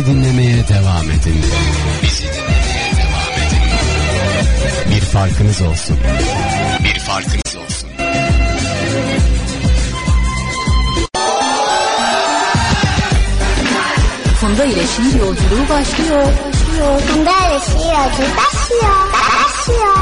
Bizi dinlemeye devam edin. Bizi dinlemeye devam edin. Bir farkınız olsun. Bir farkınız olsun. Funda ile şiir yolculuğu başlıyor. Funda ile şiir yolculuğu başlıyor.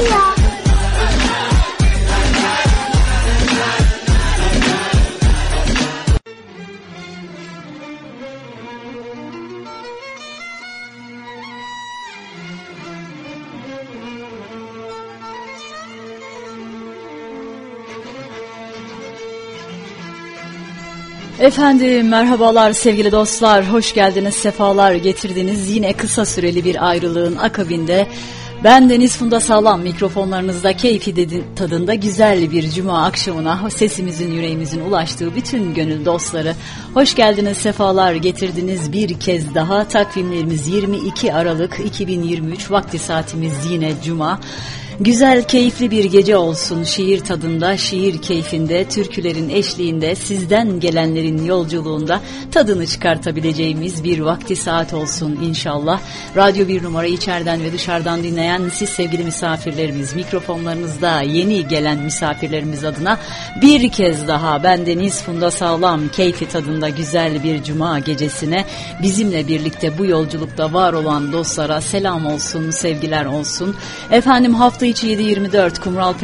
Efendim merhabalar sevgili dostlar, hoş geldiniz, sefalar getirdiniz. Yine kısa süreli bir ayrılığın akabinde ben Deniz Funda Sağlam mikrofonlarınızda keyfi tadında güzel bir cuma akşamına sesimizin yüreğimizin ulaştığı bütün gönül dostları hoş geldiniz, sefalar getirdiniz. Bir kez daha takvimlerimiz 22 Aralık 2023, vakti saatimiz yine cuma. Güzel, keyifli bir gece olsun. Şiir tadında, şiir keyfinde, türkülerin eşliğinde, sizden gelenlerin yolculuğunda tadını çıkartabileceğimiz bir vakti saat olsun inşallah. Radyo 1 numara içeriden ve dışarıdan dinleyen siz sevgili misafirlerimiz, mikrofonlarınızda yeni gelen misafirlerimiz adına bir kez daha ben Deniz Funda Sağlam keyfi tadında güzel bir cuma gecesine bizimle birlikte bu yolculukta var olan dostlara selam olsun, sevgiler olsun. Efendim hafta içi 7/24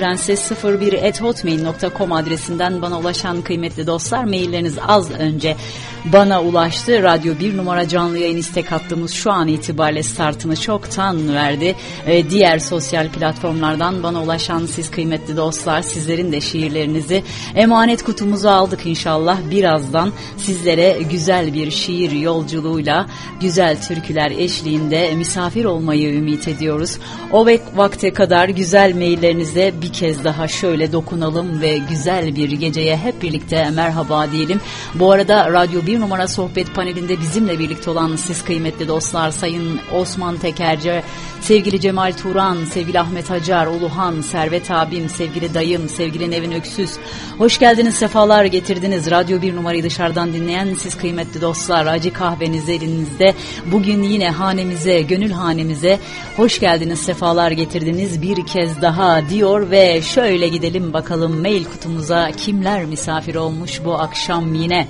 kumralprenses01@hotmail.com adresinden bana ulaşan kıymetli dostlar, mailleriniz az önce bana ulaştı. Radyo 1 numara canlı yayın istek hattımız şu an itibariyle startını çoktan verdi. Diğer sosyal platformlardan bana ulaşan siz kıymetli dostlar, sizlerin de şiirlerinizi emanet kutumuza aldık inşallah. Birazdan sizlere güzel bir şiir yolculuğuyla, güzel türküler eşliğinde misafir olmayı ümit ediyoruz. O vakte kadar güzel maillerinize bir kez daha şöyle dokunalım ve güzel bir geceye hep birlikte merhaba diyelim. Bu arada Radyo 1 numara sohbet panelinde bizimle birlikte olan siz kıymetli dostlar, Sayın Osman Tekerci, sevgili Cemal Turan, sevgili Ahmet Hacar, Uluhan, Servet abim, sevgili dayım, sevgili Nevin Öksüz. Hoş geldiniz, sefalar getirdiniz. Radyo 1 numarayı dışarıdan dinleyen siz kıymetli dostlar, acı kahveniz elinizde. Bugün yine hanemize, gönül hanemize hoş geldiniz, sefalar getirdiniz bir kez daha diyor ve şöyle gidelim bakalım mail kutumuza kimler misafir olmuş bu akşam yine.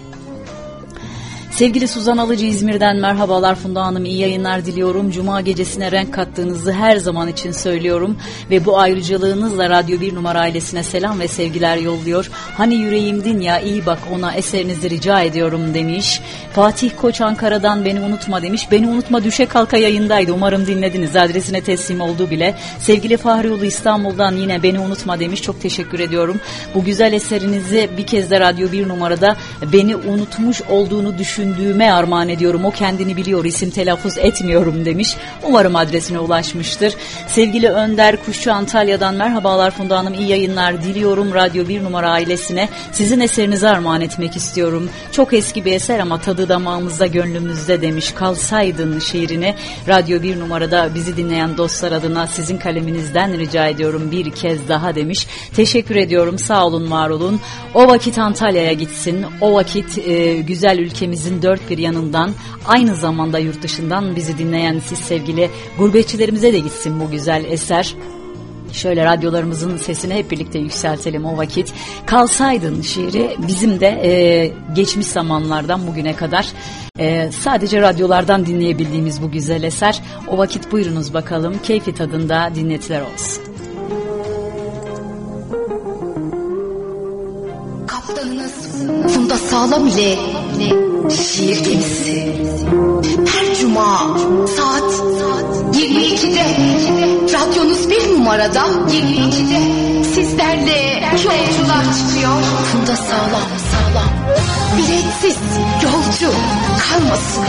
Sevgili Suzan Alıcı İzmir'den merhabalar Funda Hanım, iyi yayınlar diliyorum. Cuma gecesine renk kattığınızı her zaman için söylüyorum ve bu ayrıcalığınızla Radyo 1 numara ailesine selam ve sevgiler yolluyor. Hani yüreğimdin ya, iyi bak ona, eserinizi rica ediyorum demiş. Fatih Koç Ankara'dan beni unutma demiş. Beni unutma düşe kalka yayındaydı, umarım dinlediniz, adresine teslim oldu bile. Sevgili Fahrioğlu İstanbul'dan yine beni unutma demiş, çok teşekkür ediyorum. Bu güzel eserinizi bir kez de Radyo 1 numarada beni unutmuş olduğunu düşündüğüme armağan ediyorum. O kendini biliyor, isim telaffuz etmiyorum demiş. Umarım adresine ulaşmıştır. Sevgili Önder Kuşçu Antalya'dan merhabalar Funda Hanım, iyi yayınlar diliyorum. Radyo 1 numara ailesine sizin eserinizi armağan etmek istiyorum. Çok eski bir eser ama tadı damağımızda, gönlümüzde demiş. Kalsaydın şiirini Radyo 1 numarada bizi dinleyen dostlar adına sizin kaleminizden rica ediyorum bir kez daha demiş. Teşekkür ediyorum, sağ olun, var olun. O vakit Antalya'ya gitsin. O vakit güzel ülkemizin dört bir yanından, aynı zamanda yurt dışından bizi dinleyen siz sevgili gurbetçilerimize de gitsin bu güzel eser. Şöyle radyolarımızın sesini hep birlikte yükseltelim. O vakit kalsaydın şiiri bizim de geçmiş zamanlardan bugüne kadar sadece radyolardan dinleyebildiğimiz bu güzel eser. O vakit buyurunuz bakalım, keyfi tadında dinletiler olsun. Kaptanınız Funda Sağlam ile şiir gemisi her cuma saat 22'de radyonuz 1 numarada 22'de sizlerle yolculuğa çıkıyor. Funda Sağlam biletsiz yolcu kalmasın.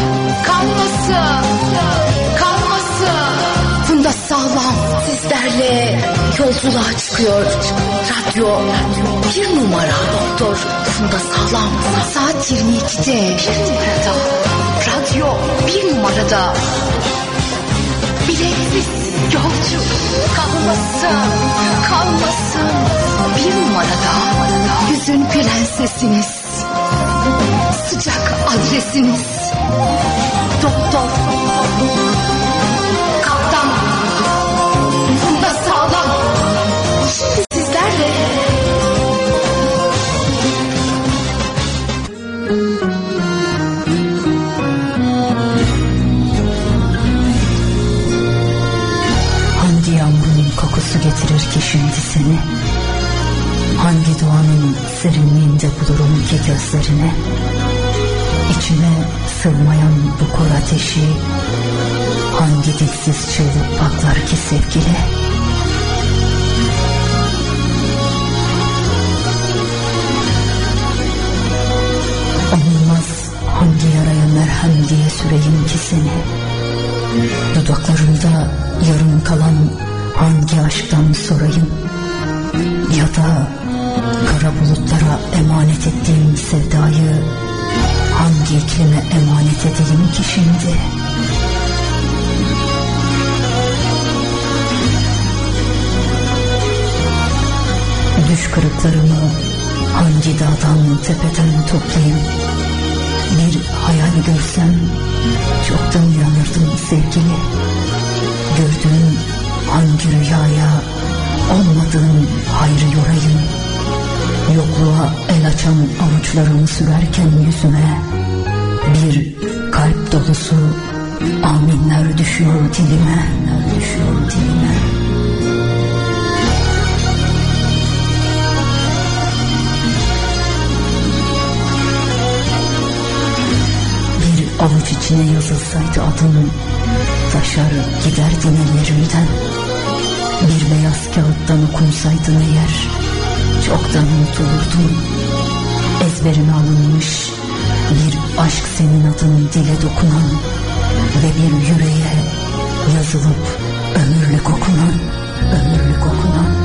Funda Sağlam sizlerle yolculuğa çıkıyor. Radyo 1 numara Doktor Funda Sağlam saat 22'de 1 numarada Radyo 1 numarada. Biletsiz yolcu kalmasın 1 numarada. Yüzün prensesiniz, sıcak adresiniz Doktor, kaptan, bunda sağlam. Şimdi sizlerle hangi yağmurun kokusu getirir ki şimdi seni? Hangi doğanın serinliğinde bulurum ki gözlerine? İçime sığmayan bu kor ateşi hangi dilsiz çığlık patlar ki sevgili? Olmaz hangi yaraya merhem diye süreyim ki seni? Dudaklarımda yarım kalan hangi aşktan sorayım? Ya da kara bulutlara emanet ettiğim sevdayı hangi iklime emanet edeyim ki şimdi? Düş kırıklarımı hangi dağdan tepeden toplayayım? Bir hayal görsem çoktan uyanırdım sevgili. Gördüğüm hangi rüyaya olmadığım hayrı yorayım? Yokluğa el açan avuçlarımı sürerken yüzüme bir kalp dolusu aminler düşüyor dilime, düşüyor dilime. Bir avuç içine yazılsaydı adım, taşar giderdin ellerimden. Bir beyaz kağıttan okunsaydın eğer, çoktan unutulurdum. Ezberime alınmış bir aşk senin adın dile dokunan ve bir yüreğe yazılıp ömürlük okunan, ömürlük okunan.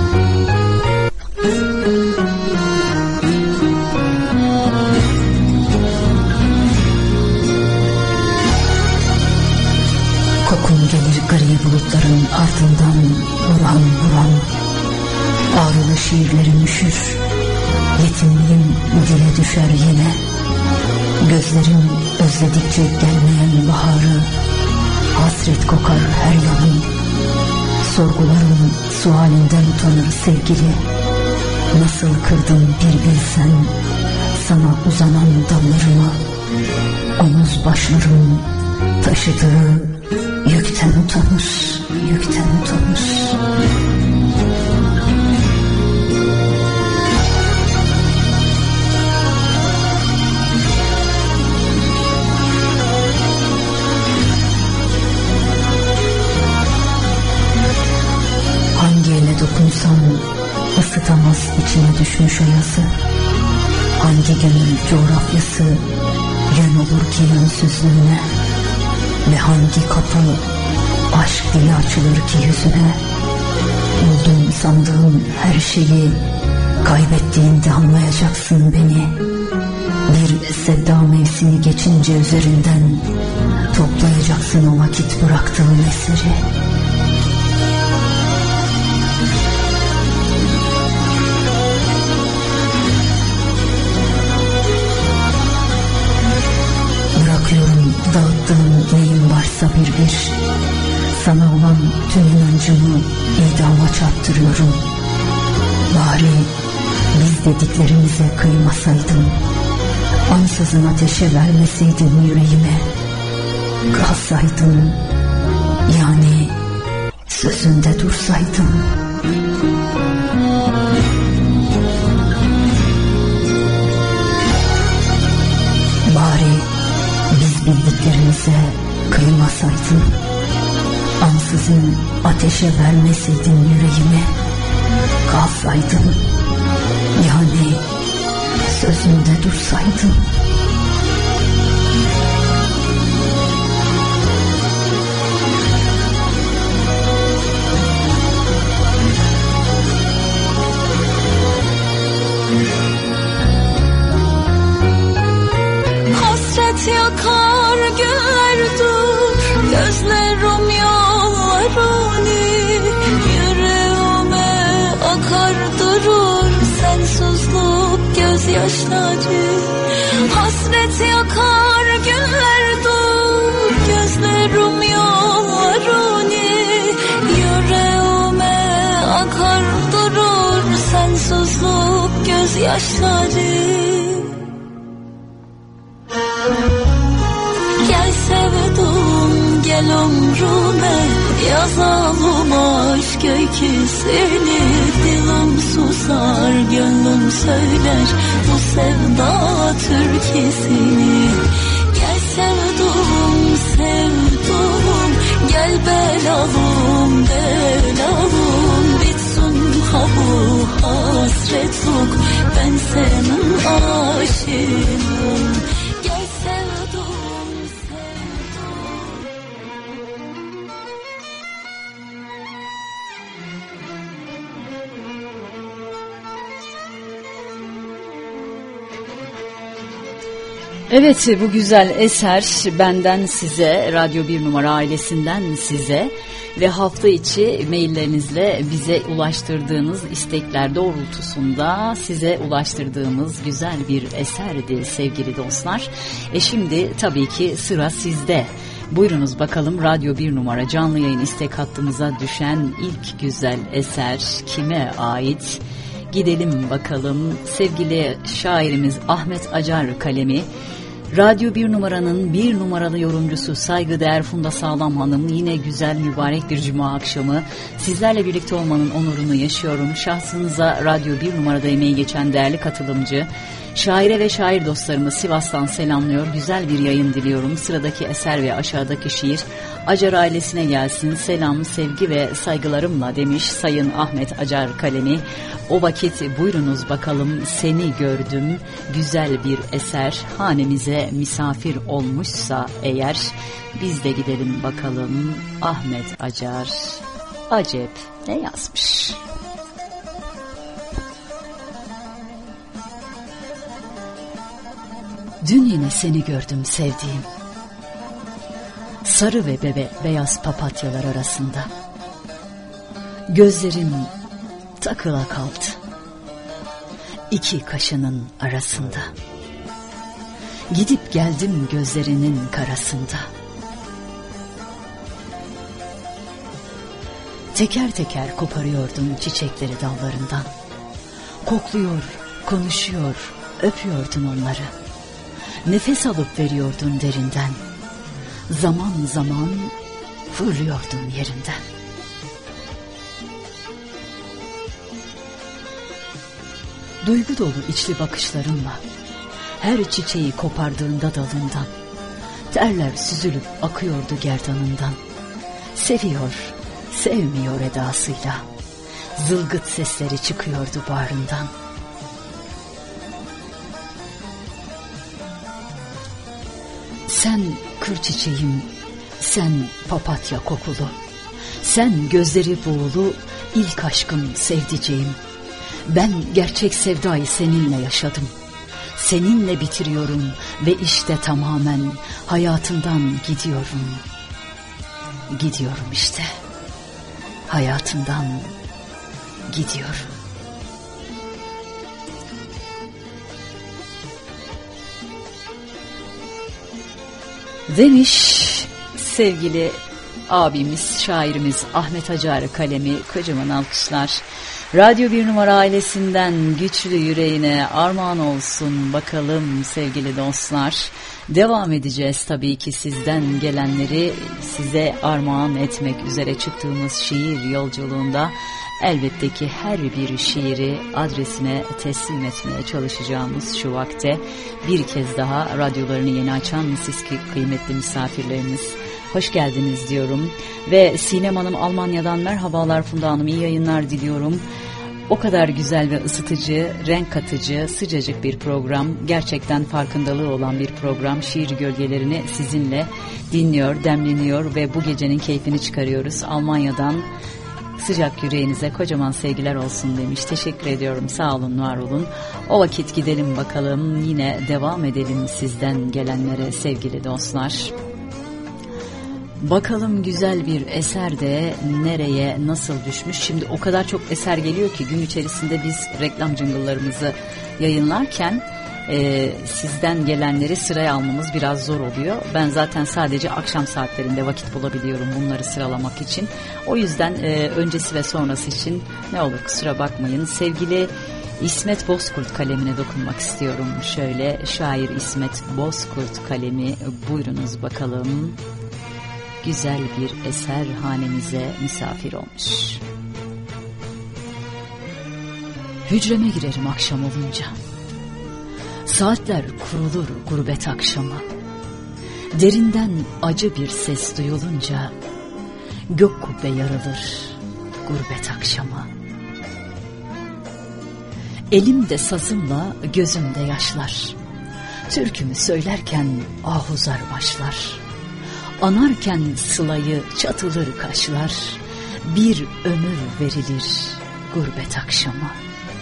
Kokun gelir gri bulutların ardından vuran vuran. Ağrılı şiirlerim üşür, yetimliğim dile düşer yine. Gözlerim özledikçe gelmeyen baharı, hasret kokar her yanım. Sorgularım sualinden utanır sevgili. Nasıl kırdım bir bilsen sana uzanan dallarımı. Omuz başlarım taşıdığı yükten utanır, yükten utanır. Hangi ele dokunsam ısıtamaz içine düşmüş ayası. Hangi gönül coğrafyası yön olur ki yönsüzlüğüne? Ve hangi kapı aşk dili açılır ki yüzüne? Buldum sandığım her şeyi kaybettiğinde anlayacaksın beni. Bir sevda mevsimi geçince üzerinden toplayacaksın o vakit bıraktığım eseri. Bırakıyorum dağıttığım neyim varsa bir bir. Sana olan tüm inancımı idama çarptırıyorum. Bari biz dediklerimize kıymasaydım, ansızın ateşe vermeseydin yüreğime. Kalsaydın, yani sözünde dursaydın. Bari biz bildiklerimize kıymasaydın, ansızın ateşe vermeseydin yüreğime. Kalsaydın, yani sözünde dursaydın. Hasret yakar güller dur, gözlerim yollarını, yüreğime akar durur sensizlik gözyaşları. Hasret yakar güller dur, gözlerim yollarını, yüreğime akar durur sensizlik gözyaşları. Gel sevdum gel ömrüme, yazalım aşk öyküsünü. Dilim susar gönlüm söyler bu sevda türküsünü. Gel sevdum sevdum, gel belalım belalım, bitsin ha bu hasretlik, ben senin aşığım. Gel sevdum sevdum. Evet, bu güzel eser benden size, Radyo 1 Numara ailesinden size ve hafta içi maillerinizle bize ulaştırdığınız istekler doğrultusunda size ulaştırdığımız güzel bir eserdi sevgili dostlar. Şimdi tabii ki sıra sizde. Buyurunuz bakalım Radyo 1 Numara canlı yayın istek hattımıza düşen ilk güzel eser kime ait? Gidelim bakalım. Sevgili şairimiz Ahmet Acar kalemi, Radyo 1 Numara'nın 1 numaralı yorumcusu saygıdeğer Funda Sağlam Hanım, yine güzel mübarek bir cuma akşamı sizlerle birlikte olmanın onurunu yaşıyorum. Şahsınıza Radyo 1 Numara'da emeği geçen değerli katılımcı, şaire ve şair dostlarımı Sivas'tan selamlıyor. Güzel bir yayın diliyorum. Sıradaki eser ve aşağıdaki şiir Acar ailesine gelsin. Selam, sevgi ve saygılarımla demiş Sayın Ahmet Acar kalemi. O vakit buyurunuz bakalım seni gördüm. Güzel bir eser hanemize misafir olmuşsa eğer, biz de gidelim bakalım Ahmet Acar. Acep ne yazmış? Dün yine seni gördüm sevdiğim, sarı ve beyaz papatyalar arasında. Gözlerim takıla kaldı iki kaşının arasında. Gidip geldim gözlerinin karasında. Teker teker koparıyordum çiçekleri dallarından. Kokluyor, konuşuyor, öpüyordun onları. Nefes alıp veriyordun derinden. Zaman zaman fırlıyordun yerinden. Duygu dolu içli bakışlarınla her çiçeği kopardığında dalından, terler süzülüp akıyordu gerdanından. Seviyor, sevmiyor edasıyla, zılgıt sesleri çıkıyordu bağrından. Sen kır çiçeğim, sen papatya kokulu, sen gözleri buğulu, ilk aşkım sevdiceğim. Ben gerçek sevdayı seninle yaşadım. Seninle bitiriyorum ve işte tamamen hayatından gidiyorum. Gidiyorum işte. Hayatından gidiyorum. Demiş sevgili abimiz, şairimiz Ahmet Acar kalemi. Kocaman alkışlar. Radyo 1 Numara ailesinden güçlü yüreğine armağan olsun bakalım sevgili dostlar. Devam edeceğiz tabii ki sizden gelenleri size armağan etmek üzere çıktığımız şiir yolculuğunda. Elbette ki her bir şiiri adresine teslim etmeye çalışacağımız şu vakte bir kez daha radyolarını yeni açan siz ki kıymetli misafirlerimiz, hoş geldiniz diyorum. Ve Sinem Hanım Almanya'dan merhabalar Funda Hanım, iyi yayınlar diliyorum. O kadar güzel ve ısıtıcı, renk katıcı, sıcacık bir program. Gerçekten farkındalığı olan bir program. Şiir gölgelerini sizinle dinliyor, demleniyor ve bu gecenin keyfini çıkarıyoruz. Almanya'dan sıcak yüreğinize kocaman sevgiler olsun demiş. Teşekkür ediyorum. Sağ olun, var olun. O vakit gidelim bakalım. Yine devam edelim sizden gelenlere sevgili dostlar. Bakalım güzel bir eser de nereye nasıl düşmüş. Şimdi o kadar çok eser geliyor ki gün içerisinde biz reklam jingle'larımızı yayınlarken sizden gelenleri sıraya almamız biraz zor oluyor. Ben zaten sadece akşam saatlerinde vakit bulabiliyorum bunları sıralamak için. O yüzden öncesi ve sonrası için ne olur kusura bakmayın. Sevgili İsmet Bozkurt kalemine dokunmak istiyorum. Şöyle, şair İsmet Bozkurt kalemi, buyurunuz bakalım. Güzel bir eser hanemize misafir olmuş. Hücreme girerim akşam olunca. Saatler kurulur gurbet akşama. Derinden acı bir ses duyulunca gök kubbe yarılır gurbet akşama. Elimde sazımla gözümde yaşlar. Türkümü söylerken ahuzar başlar. Anarken sılayı çatılır kaşlar. Bir ömür verilir gurbet akşama.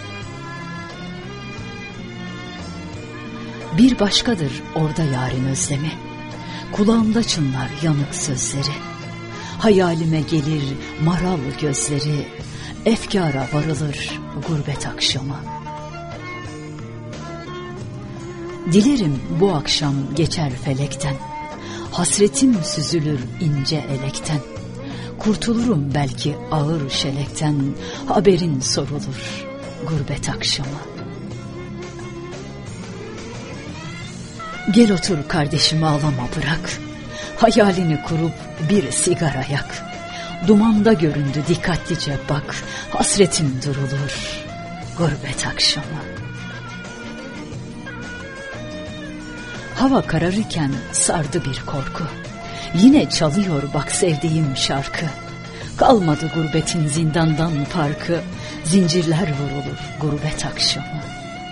Bir başkadır orada yarın özlemi. Kulağımda çınlar yanık sözleri. Hayalime gelir maral gözleri. Efkara varılır gurbet akşama. Dilerim bu akşam geçer felekten. Hasretim süzülür ince elekten. Kurtulurum belki ağır şelekten. Haberin sorulur gurbet akşama. Gel otur kardeşim ağlama bırak. Hayalini kurup bir sigara yak. Dumanda göründü dikkatlice bak. Hasretim durulur gurbet akşama. Hava kararırken sardı bir korku. Yine çalıyor bak sevdiğim şarkı. Kalmadı gurbetin zindandan farkı. Zincirler vurulur gurbet akşamı.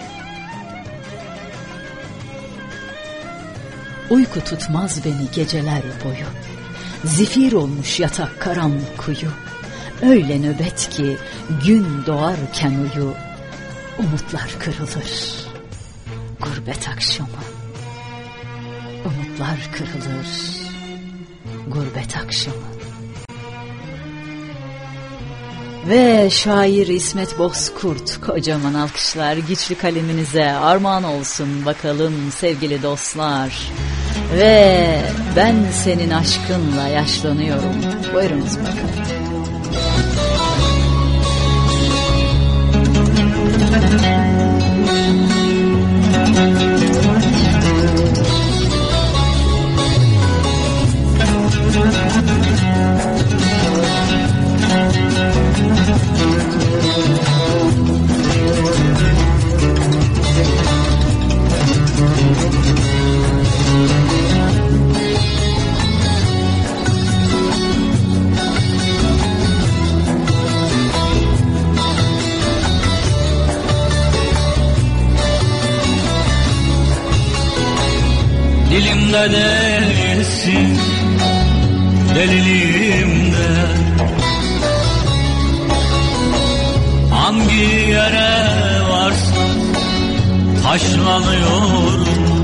Uyku tutmaz beni geceler boyu. Zifir olmuş yatak karanlık kuyu. Öyle nöbet ki gün doğarken uyu. Umutlar kırılır gurbet akşamı. Umutlar kırılır gurbet akşamı. Ve şair İsmet Bozkurt, kocaman alkışlar güçlü kaleminize armağan olsun bakalım sevgili dostlar. Ve ben senin aşkınla yaşlanıyorum. Buyurunuz bakalım. Dilimde değilsin, deliliğimde. Hangi yere varsam taşlanıyorum.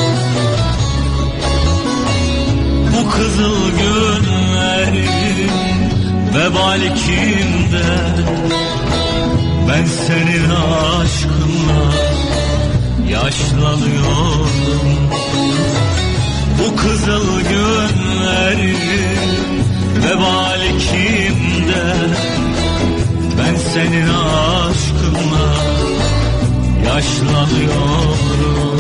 Bu kızıl günlerin vebali kimde? Ben senin aşkınla yaşlanıyorum. Bu kızıl günlerin vebali kimde? Ben senin aşkınla yaşlanıyorum.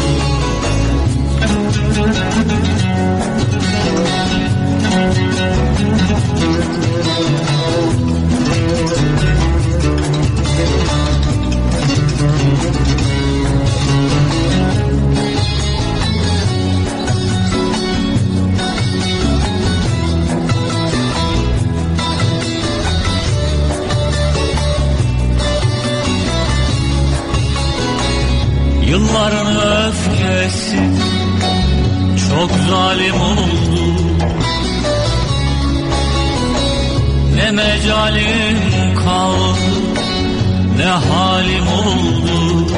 Yılların öfkesi çok zalim oldu. Ne mecalim kaldı, ne halim oldu.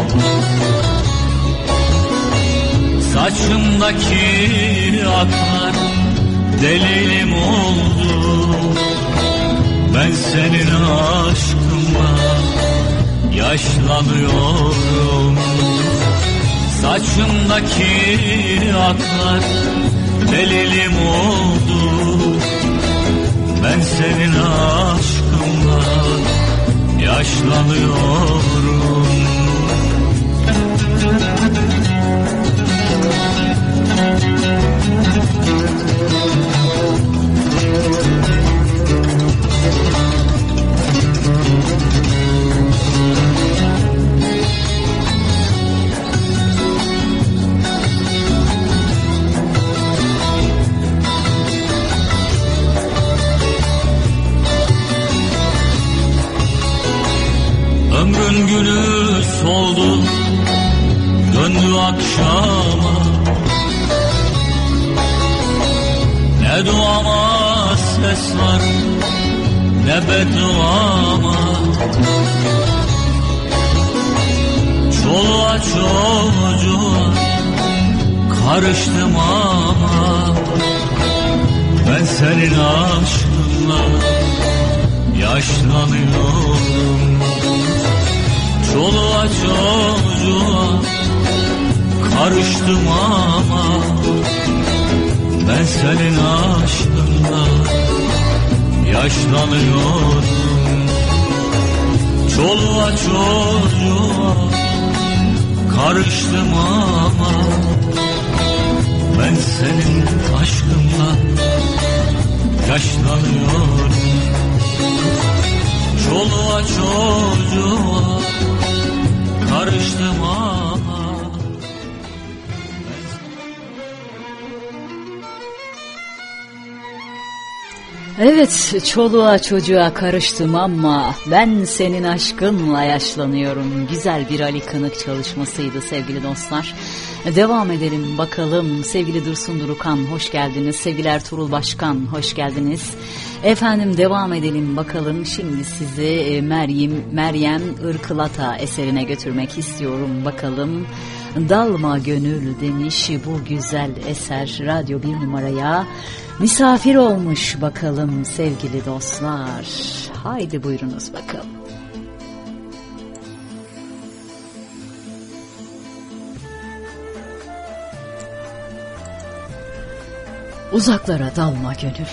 Saçımdaki aklar delilim oldu. Ben senin aşkınla yaşlanıyorum. Saçımdaki Başımdaki aklar delilim oldu. Ben senin aşkınla yaşlanıyorum. Ömrün günü soldu, döndü akşama. Ne duama ses var, ne bedduama. Çoluğa çocuğa karıştım ama ben senin aşkınla yaşlanıyorum. Çoluğa çocuğa karıştım ama ben senin aşkınla yaşlanıyorum. Çoluğa çocuğa karıştım ama ben senin aşkınla yaşlanıyorum. Çoluğa çocuğa karıştım ama. Evet, çoluğa çocuğa karıştım ama ben senin aşkınla yaşlanıyorum. Güzel bir Ali Kınık çalışmasıydı sevgili dostlar. Devam edelim bakalım. Sevgili Dursun Durukan hoş geldiniz. Sevgili Ertuğrul Başkan hoş geldiniz. Efendim devam edelim bakalım. Şimdi sizi Meryem Irkılata eserine götürmek istiyorum. Bakalım. Dalma gönül demiş bu güzel eser Radyo 1 numaraya misafir olmuş bakalım sevgili dostlar. Haydi buyurunuz bakalım. Uzaklara dalma gönül,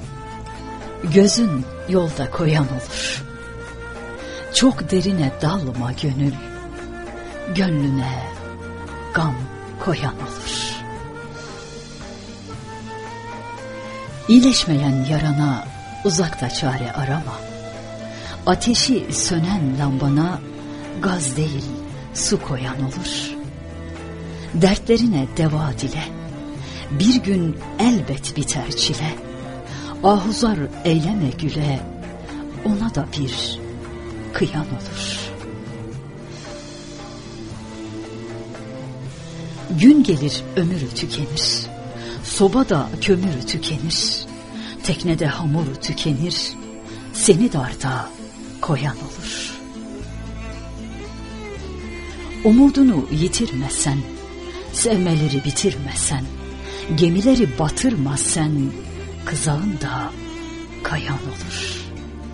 gözün yolda koyan olur. Çok derine dalma gönül, gönlüne gam koyan olur. İyileşmeyen yarana uzakta çare arama. Ateşi sönen lambana gaz değil su koyan olur. Dertlerine deva dile, bir gün elbet biter çile. Ahuzar eyleme güle, ona da bir kıyan olur. Gün gelir ömürü tükenir, sobada kömürü tükenir, teknede hamuru tükenir, seni darda koyan olur. Umudunu yitirmesen, sevmeleri bitirmesen, gemileri batırmazsan, kızağın da kayan olur.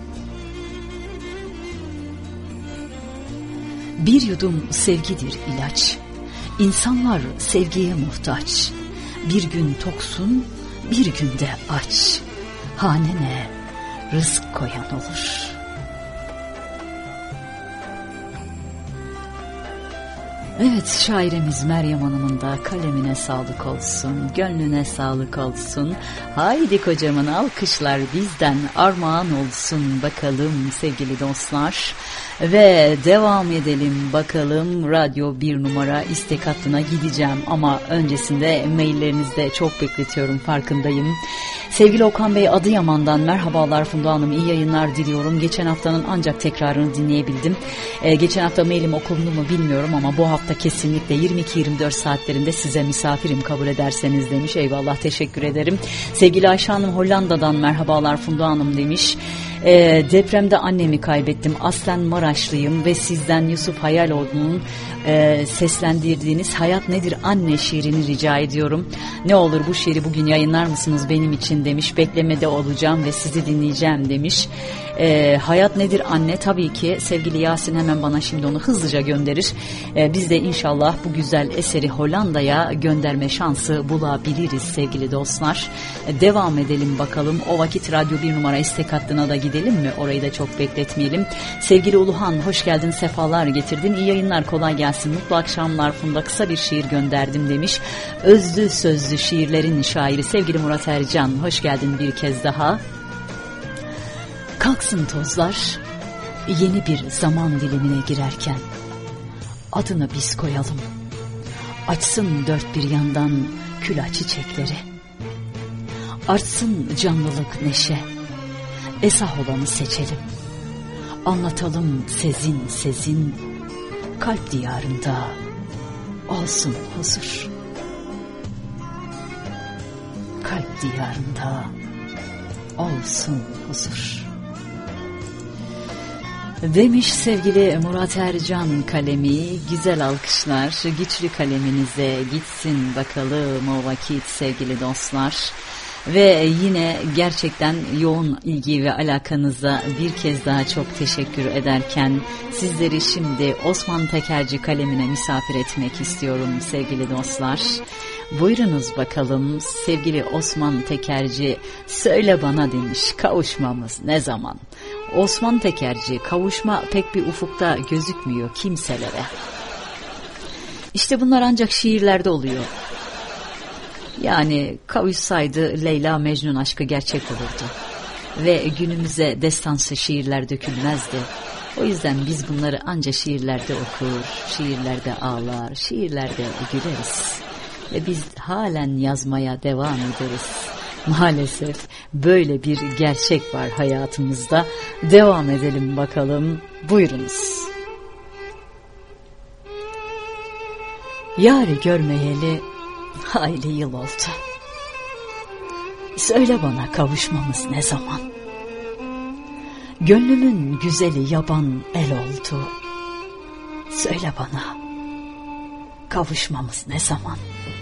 Bir yudum sevgidir ilaç, İnsanlar sevgiye muhtaç. Bir gün toksun, bir günde aç. Hanene rızk koyan olur. Evet, şairimiz Meryem Hanım'ın da kalemine sağlık olsun, gönlüne sağlık olsun. Haydi kocaman alkışlar bizden armağan olsun bakalım sevgili dostlar. Ve devam edelim bakalım. Radyo 1 numara istek hattına gideceğim ama öncesinde maillerinizde çok bekletiyorum, farkındayım. Sevgili Okan Bey Adıyaman'dan merhabalar Funda Hanım, iyi yayınlar diliyorum. Geçen haftanın ancak tekrarını dinleyebildim. Geçen hafta mailim okundu mu bilmiyorum ama bu hafta kesinlikle 22-24 saatlerinde size misafirim kabul ederseniz demiş. Eyvallah, teşekkür ederim. Sevgili Ayşe Hanım Hollanda'dan merhabalar Funda Hanım demiş. Depremde annemi kaybettim. Aslen Maraşlıyım ve sizden Yusuf Hayaloğlu'nun seslendirdiğiniz Hayat Nedir Anne şiirini rica ediyorum. Ne olur bu şiiri bugün yayınlar mısınız benim için demiş. Beklemede olacağım ve sizi dinleyeceğim demiş. Hayat Nedir Anne, tabii ki sevgili Yasin hemen bana şimdi onu hızlıca gönderir. Biz de inşallah bu güzel eseri Hollanda'ya gönderme şansı bulabiliriz sevgili dostlar. Devam edelim bakalım. O vakit Radyo 1 numara istek hattına da gidelim mi? Orayı da çok bekletmeyelim. Sevgili Uluhan, hoş geldin, sefalar getirdin. İyi yayınlar, kolay gelsin. Mutlu akşamlar Funda, kısa bir şiir gönderdim demiş. Özlü sözlü şiirlerin şairi sevgili Murat Ercan, hoş geldin bir kez daha. Kalksın tozlar yeni bir zaman dilimine girerken, adını biz koyalım. Açsın dört bir yandan külah çiçekleri. Artsın canlılık neşe, esah olanı seçelim. Anlatalım sezin sezin, kalp diyarında olsun huzur. Kalp diyarında olsun huzur. Demiş sevgili Murat Ercan kalemi. Güzel alkışlar güçlü kaleminize gitsin bakalım o vakit sevgili dostlar. Ve yine gerçekten yoğun ilgi ve alakanıza bir kez daha çok teşekkür ederken sizleri şimdi Osman Tekerci kalemine misafir etmek istiyorum sevgili dostlar. Buyurunuz bakalım sevgili Osman Tekerci, söyle bana demiş, kavuşmamız ne zaman? Osman Tekerci, kavuşma pek bir ufukta gözükmüyor kimselere. İşte bunlar ancak şiirlerde oluyor. Yani kavuşsaydı Leyla Mecnun aşkı gerçek olurdu. Ve günümüze destansı şiirler dökülmezdi. O yüzden biz bunları ancak şiirlerde okur, şiirlerde ağlar, şiirlerde güleriz. Ve biz halen yazmaya devam ederiz. Maalesef böyle bir gerçek var hayatımızda. Devam edelim bakalım. Buyurunuz. Yâri görmeyeli hayli yıl oldu. Söyle bana kavuşmamız ne zaman? Gönlümün güzeli yaban el oldu. Söyle bana kavuşmamız ne zaman?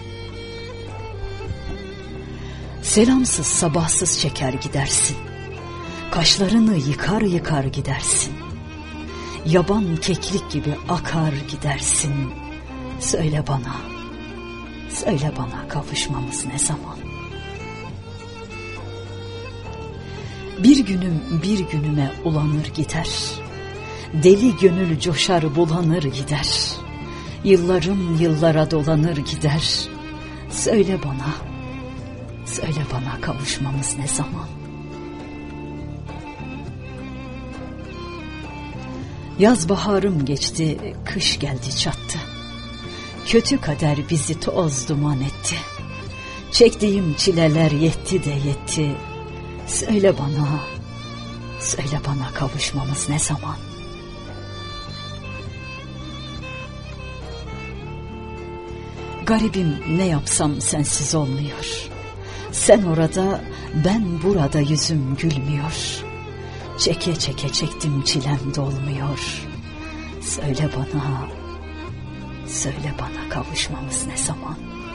Selamsız sabahsız çeker gidersin. Kaşlarını yıkar yıkar gidersin. Yaban keklik gibi akar gidersin. Söyle bana kavuşmamız ne zaman? Bir günüm bir günüme ulanır gider. Deli gönül coşar bulanır gider. Yıllarım yıllara dolanır gider. Söyle bana kavuşmamız ne zaman? Yaz baharım geçti, kış geldi çattı. Kötü kader bizi toz duman etti. Çektiğim çileler yetti de yetti. Söyle bana kavuşmamız ne zaman? Garibim ne yapsam sensiz olmuyor. Sen orada, ben burada, yüzüm gülmüyor. Çeke çeke çektim çilem dolmuyor. Söyle bana kavuşmamız ne zaman?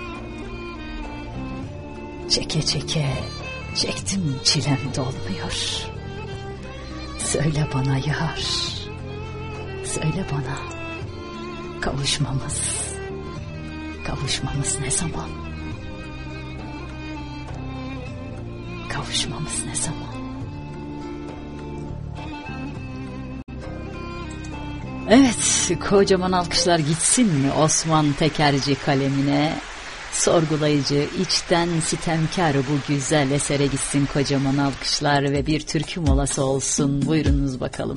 Çeke çeke çektim çilem dolmuyor. Söyle bana yar, söyle bana kavuşmamız ne zaman? Kavuşmamız ne zaman? Evet, kocaman alkışlar gitsin mi Osman Tekerci kalemine? Sorgulayıcı, içten sitemkar bu güzel esere gitsin kocaman alkışlar ve bir türkü molası olsun. Buyurunuz bakalım.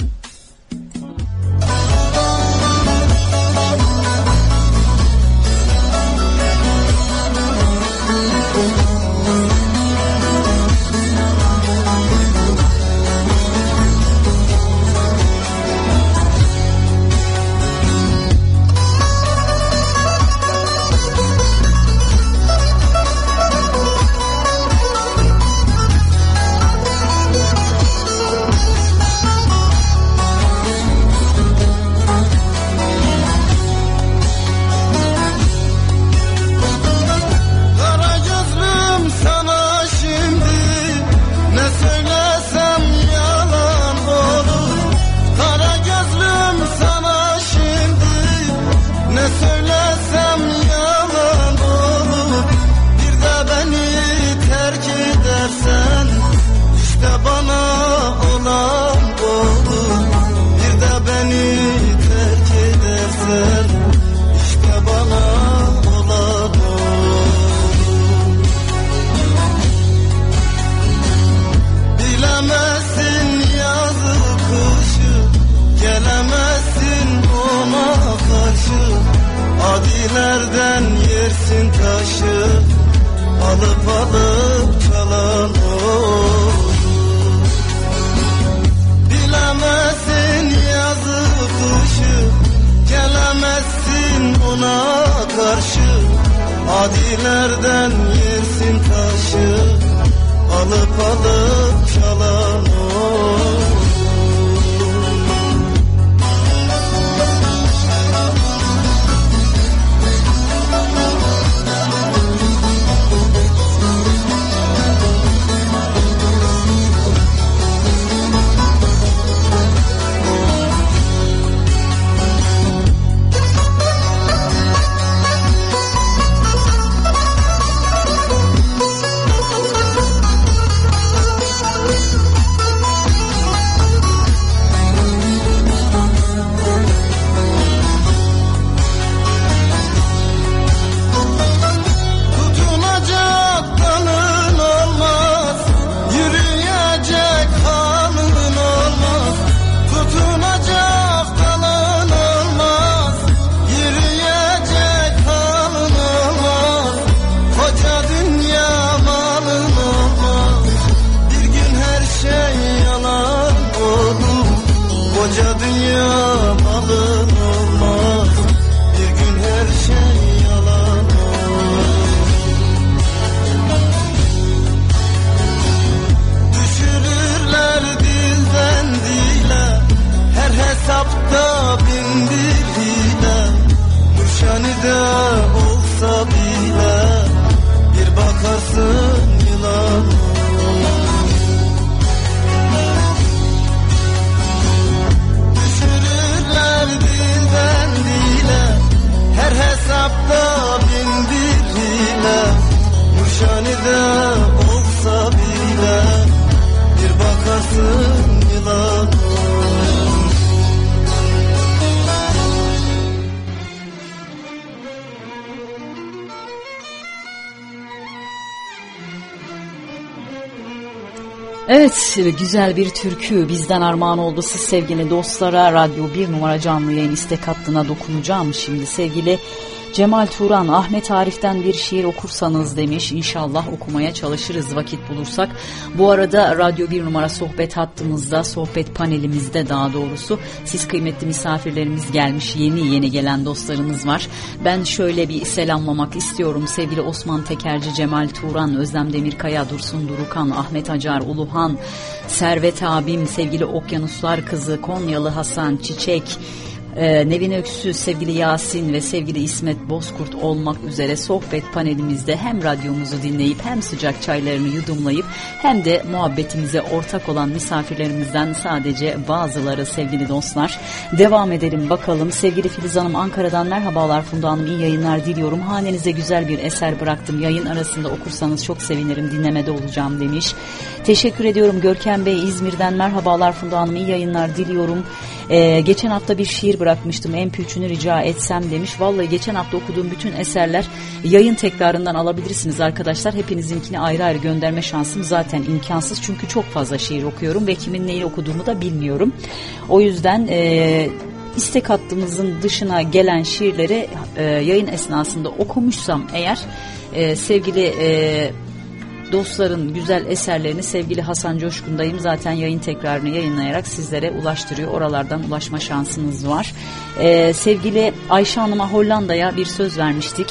alıp alıp çalan olur. Bilemezsin yazı kışı, gelemezsin ona karşı. Adilerden yersin taşı, alıp alıp çalan olur. Olsa bile bir bakarsın yılan olur. Düşürürler dilden dile, her hesapta bin bir hile. Müşanide olsa bile bir bakarsın yılan olur. Evet, güzel bir türkü bizden armağan oldu siz sevgili dostlara. Radyo 1 numara canlı yayın istek hattına dokunacağım şimdi. Sevgili Cemal Turan, Ahmet Arif'ten bir şiir okursanız demiş. İnşallah okumaya çalışırız vakit bulursak. Bu arada Radyo 1 numara sohbet hattımızda, sohbet panelimizde daha doğrusu siz kıymetli misafirlerimiz gelmiş, yeni gelen dostlarımız var. Ben şöyle bir selamlamak istiyorum. Sevgili Osman Tekerci, Cemal Turan, Özlem Demirkaya, Dursun Durukan, Ahmet Acar, Uluhan, Servet abim, sevgili Okyanuslar Kızı, Konyalı Hasan, Çiçek, Nevin Öksüz, sevgili Yasin ve sevgili İsmet Bozkurt olmak üzere sohbet panelimizde hem radyomuzu dinleyip hem sıcak çaylarını yudumlayıp hem de muhabbetimize ortak olan misafirlerimizden sadece bazıları sevgili dostlar. Devam edelim bakalım. Sevgili Filiz Hanım Ankara'dan merhabalar Funda Hanım, iyi yayınlar diliyorum. Hanenize güzel bir eser bıraktım. Yayın arasında okursanız çok sevinirim, dinlemede olacağım demiş. Teşekkür ediyorum. Görkem Bey İzmir'den merhabalar Funda Hanım, iyi yayınlar diliyorum. Geçen hafta bir şiir bırakmıştım, MP3'ünü rica etsem demiş. Vallahi geçen hafta okuduğum bütün eserler yayın tekrarından alabilirsiniz arkadaşlar. Hepinizinkini ayrı ayrı gönderme şansım zaten imkansız. Çünkü çok fazla şiir okuyorum ve kimin neyi okuduğumu da bilmiyorum. O yüzden istek hattımızın dışına gelen şiirleri yayın esnasında okumuşsam eğer sevgili dostların güzel eserlerini sevgili Hasan Coşkun'dayım. Zaten yayın tekrarını yayınlayarak sizlere ulaştırıyor. Oralardan ulaşma şansınız var. Sevgili Ayşe Hanım'a Hollanda'ya bir söz vermiştik.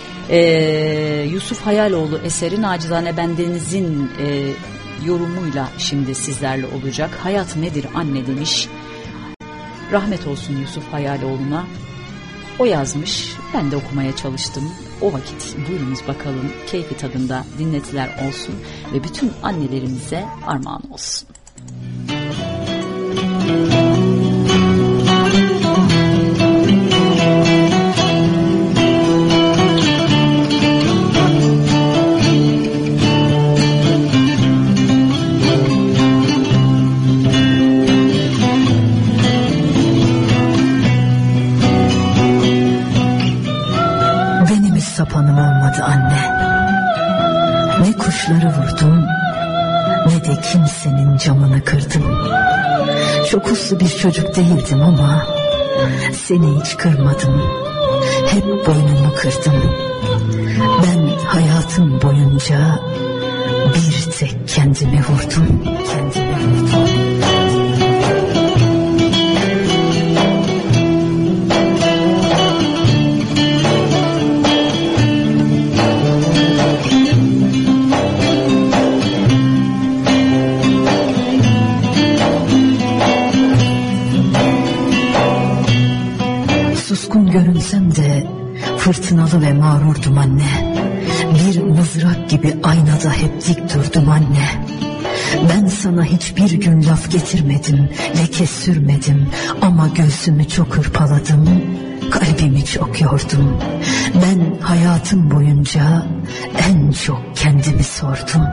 Yusuf Hayaloğlu eseri nacizane bendenizin yorumuyla şimdi sizlerle olacak. Hayat nedir anne demiş. Rahmet olsun Yusuf Hayaloğlu'na. O yazmış. Ben de okumaya çalıştım. O vakit buyurunuz bakalım, keyfi tadında dinletiler olsun ve bütün annelerimize armağan olsun. Sapanım olmadı anne. Ne kuşları vurdum, ne de kimsenin camını kırdım. Çok uslu bir çocuk değildim ama seni hiç kırmadım. Hep boynumu kırdım. Ben hayatı hayatım boyunca bir tek kendimi vurdum. Suskun görünsem de fırtınalı ve mağrurdum anne. Bir mızrak gibi aynada hep dik durdum anne. Ben sana hiçbir gün laf getirmedim, leke sürmedim. Ama göğsümü çok hırpaladım, kalbimi çok yordum. Ben hayatım boyunca en çok kendimi sordum.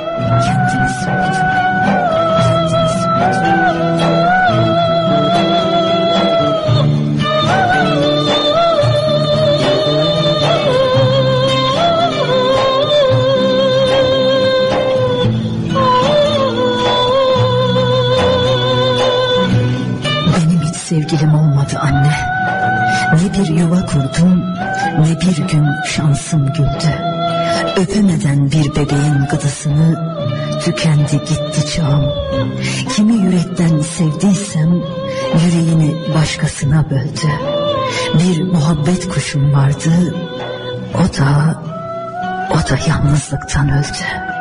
Sevgilim olmadı anne. Ne bir yuva kurdum, ne bir gün şansım güldü. Öpemeden bir bebeğin gıdısını, tükendi gitti çağım. Kimi yürekten sevdiysem, yüreğini başkasına böldü. Bir muhabbet kuşum vardı, o da yalnızlıktan öldü.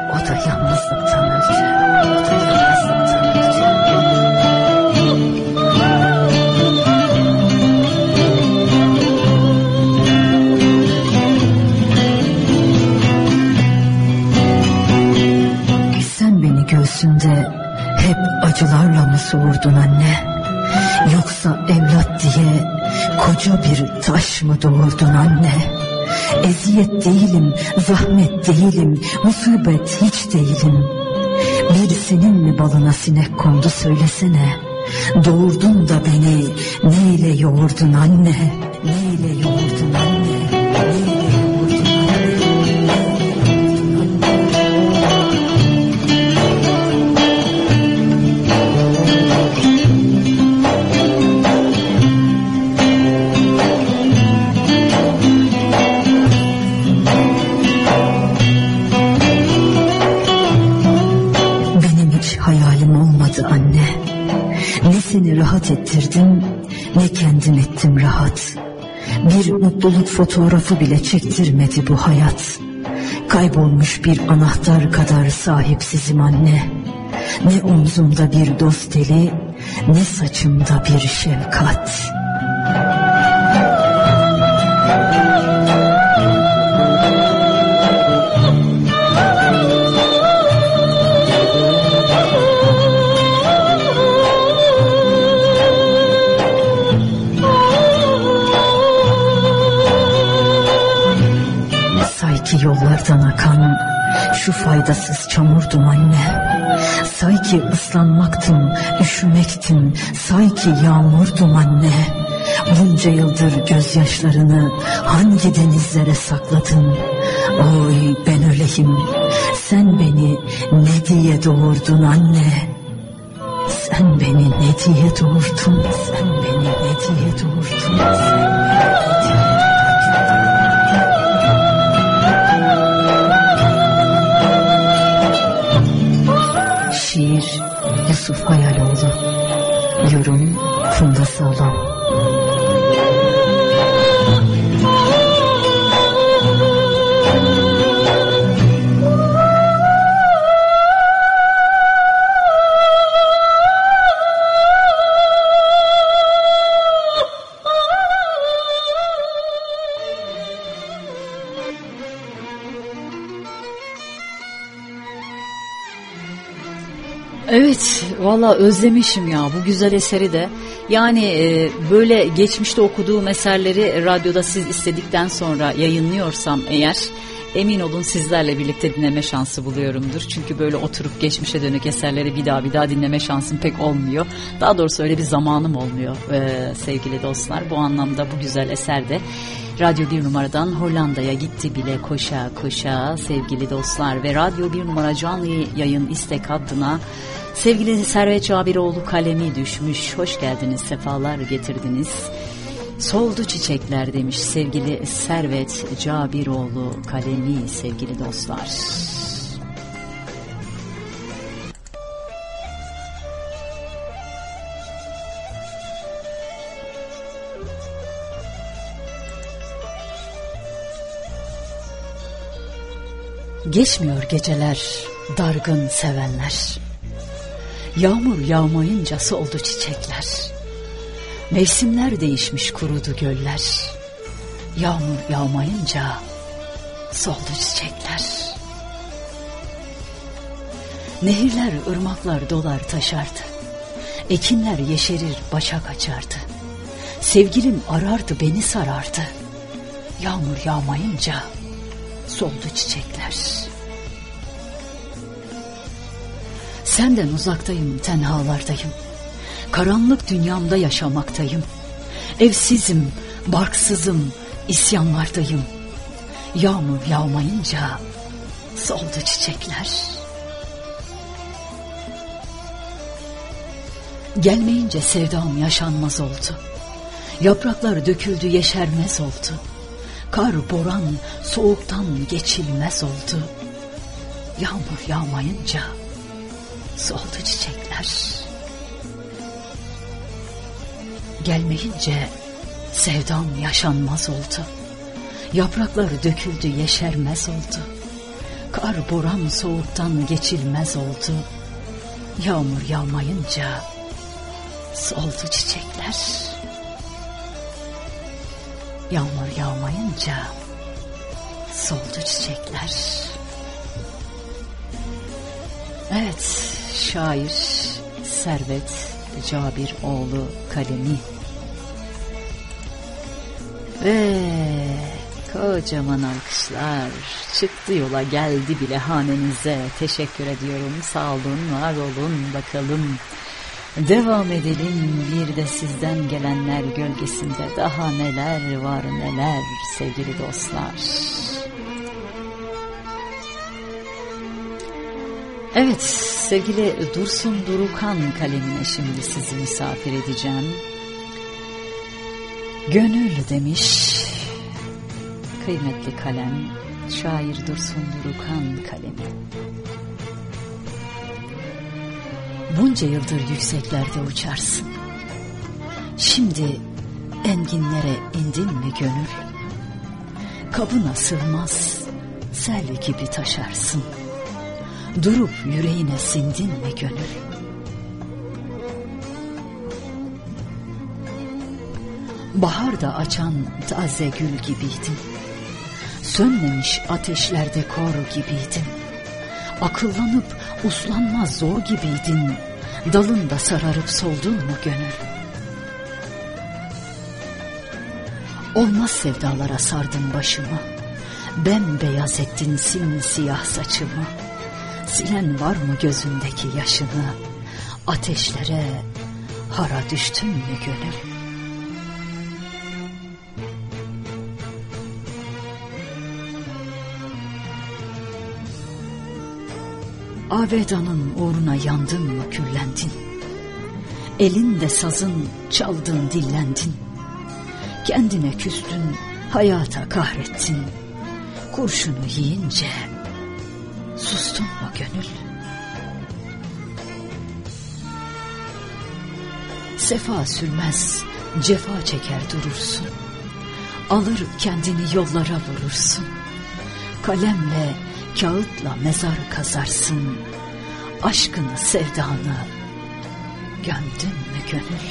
Göğsünde hep acılarla mı soğurdun anne? Yoksa evlat diye koca bir taş mı doğurdun anne? Eziyet değilim, zahmet değilim, musibet hiç değilim. Bir senin mi balına sinek kondu söylesene. Doğurdun da beni neyle yoğurdun anne? Anne, ne seni rahat ettirdim, ne kendim ettim rahat. Bir mutluluk fotoğrafı bile çektirmedi bu hayat. Kaybolmuş bir anahtar kadar sahipsizim anne. Ne omzumda bir dost eli, ne saçımda bir şefkat. Yollardan akan şu faydasız çamurdum anne. Say ki ıslanmaktım, üşümektim, say ki yağmurdum anne. Bunca yıldır gözyaşlarını hangi denizlere sakladın? Oy ben öleyim, sen beni ne diye doğurdun anne? Sen beni ne diye doğurdun? Şiir Yusuf Hayaloğlu. Yorum Funda Sağlam. Evet, valla özlemişim ya bu güzel eseri de. Yani böyle geçmişte okuduğum eserleri radyoda siz istedikten sonra yayınlıyorsam eğer, emin olun sizlerle birlikte dinleme şansı buluyorumdur. Çünkü böyle oturup geçmişe dönük eserleri bir daha dinleme şansım pek olmuyor. Daha doğrusu öyle bir zamanım olmuyor sevgili dostlar. Bu anlamda bu güzel eser de Radyo 1 numaradan Hollanda'ya gitti bile koşa koşa sevgili dostlar. Ve Radyo 1 numara canlı yayın istek hattına sevgili Servet Cabiroğlu kalemi düşmüş. Hoş geldiniz, sefalar getirdiniz. Soldu çiçekler demiş sevgili Servet Cabiroğlu kalemi sevgili dostlar. Geçmiyor geceler dargın sevenler. Yağmur yağmayınca soldu çiçekler. Mevsimler değişmiş kurudu göller. Yağmur yağmayınca soldu çiçekler. Nehirler, ırmaklar dolar taşardı. Ekinler yeşerir, başak açardı. Sevgilim arardı, beni sarardı. Yağmur yağmayınca soldu çiçekler. Senden uzaktayım, tenhalardayım. Karanlık dünyamda yaşamaktayım. Evsizim, barksızım, isyanlardayım. Yağmur yağmayınca soldu çiçekler. Gelmeyince sevdam yaşanmaz oldu. Yapraklar döküldü, yeşermez oldu. Kar, boran, soğuktan geçilmez oldu. Yağmur yağmayınca soldu çiçekler. Gelmeyince sevdam yaşanmaz oldu. Yapraklar döküldü, yeşermez oldu. Kar, boran, soğuktan geçilmez oldu. Yağmur yağmayınca soldu çiçekler. Yağmur yağmayınca soldu çiçekler. Evet, şair Servet Cabiroğlu kalemi. Ve kocaman alkışlar çıktı yola, geldi bile hanenize. Teşekkür ediyorum, sağ olun, var olun. Bakalım devam edelim, bir de sizden gelenler gölgesinde daha neler var neler sevgili dostlar. Evet, sevgili Dursun Durukan kalemine şimdi sizi misafir edeceğim. Gönül demiş kıymetli kalem, şair Dursun Durukan kalemi. Bunca yıldır yükseklerde uçarsın. Şimdi enginlere indin mi gönül? Kabına sığmaz sel gibi taşarsın. Durup yüreğine sindin mi gönül? Baharda açan taze gül gibiydin. Sönmemiş ateşlerde kor gibiydin. Akıllanıp uslanmaz zor gibiydin. Dalında sararıp soldun mu gönül? Olmaz sevdalara sardın başımı. Bembeyaz ettin simsiyah saçımı. Silen var mı gözündeki yaşını? Ateşlere hara düştün mü gönül? Avedanın uğruna yandın mı küllendin? Elinde sazın çaldın dillendin. Kendine küstün, hayata kahrettin. Kurşunu yiyince sustun mu gönül? Sefa sürmez, cefa çeker durursun. Alır kendini yollara vurursun. Kalemle, kağıtla mezar kazarsın. Aşkını, sevdanı gömdün mü gönül?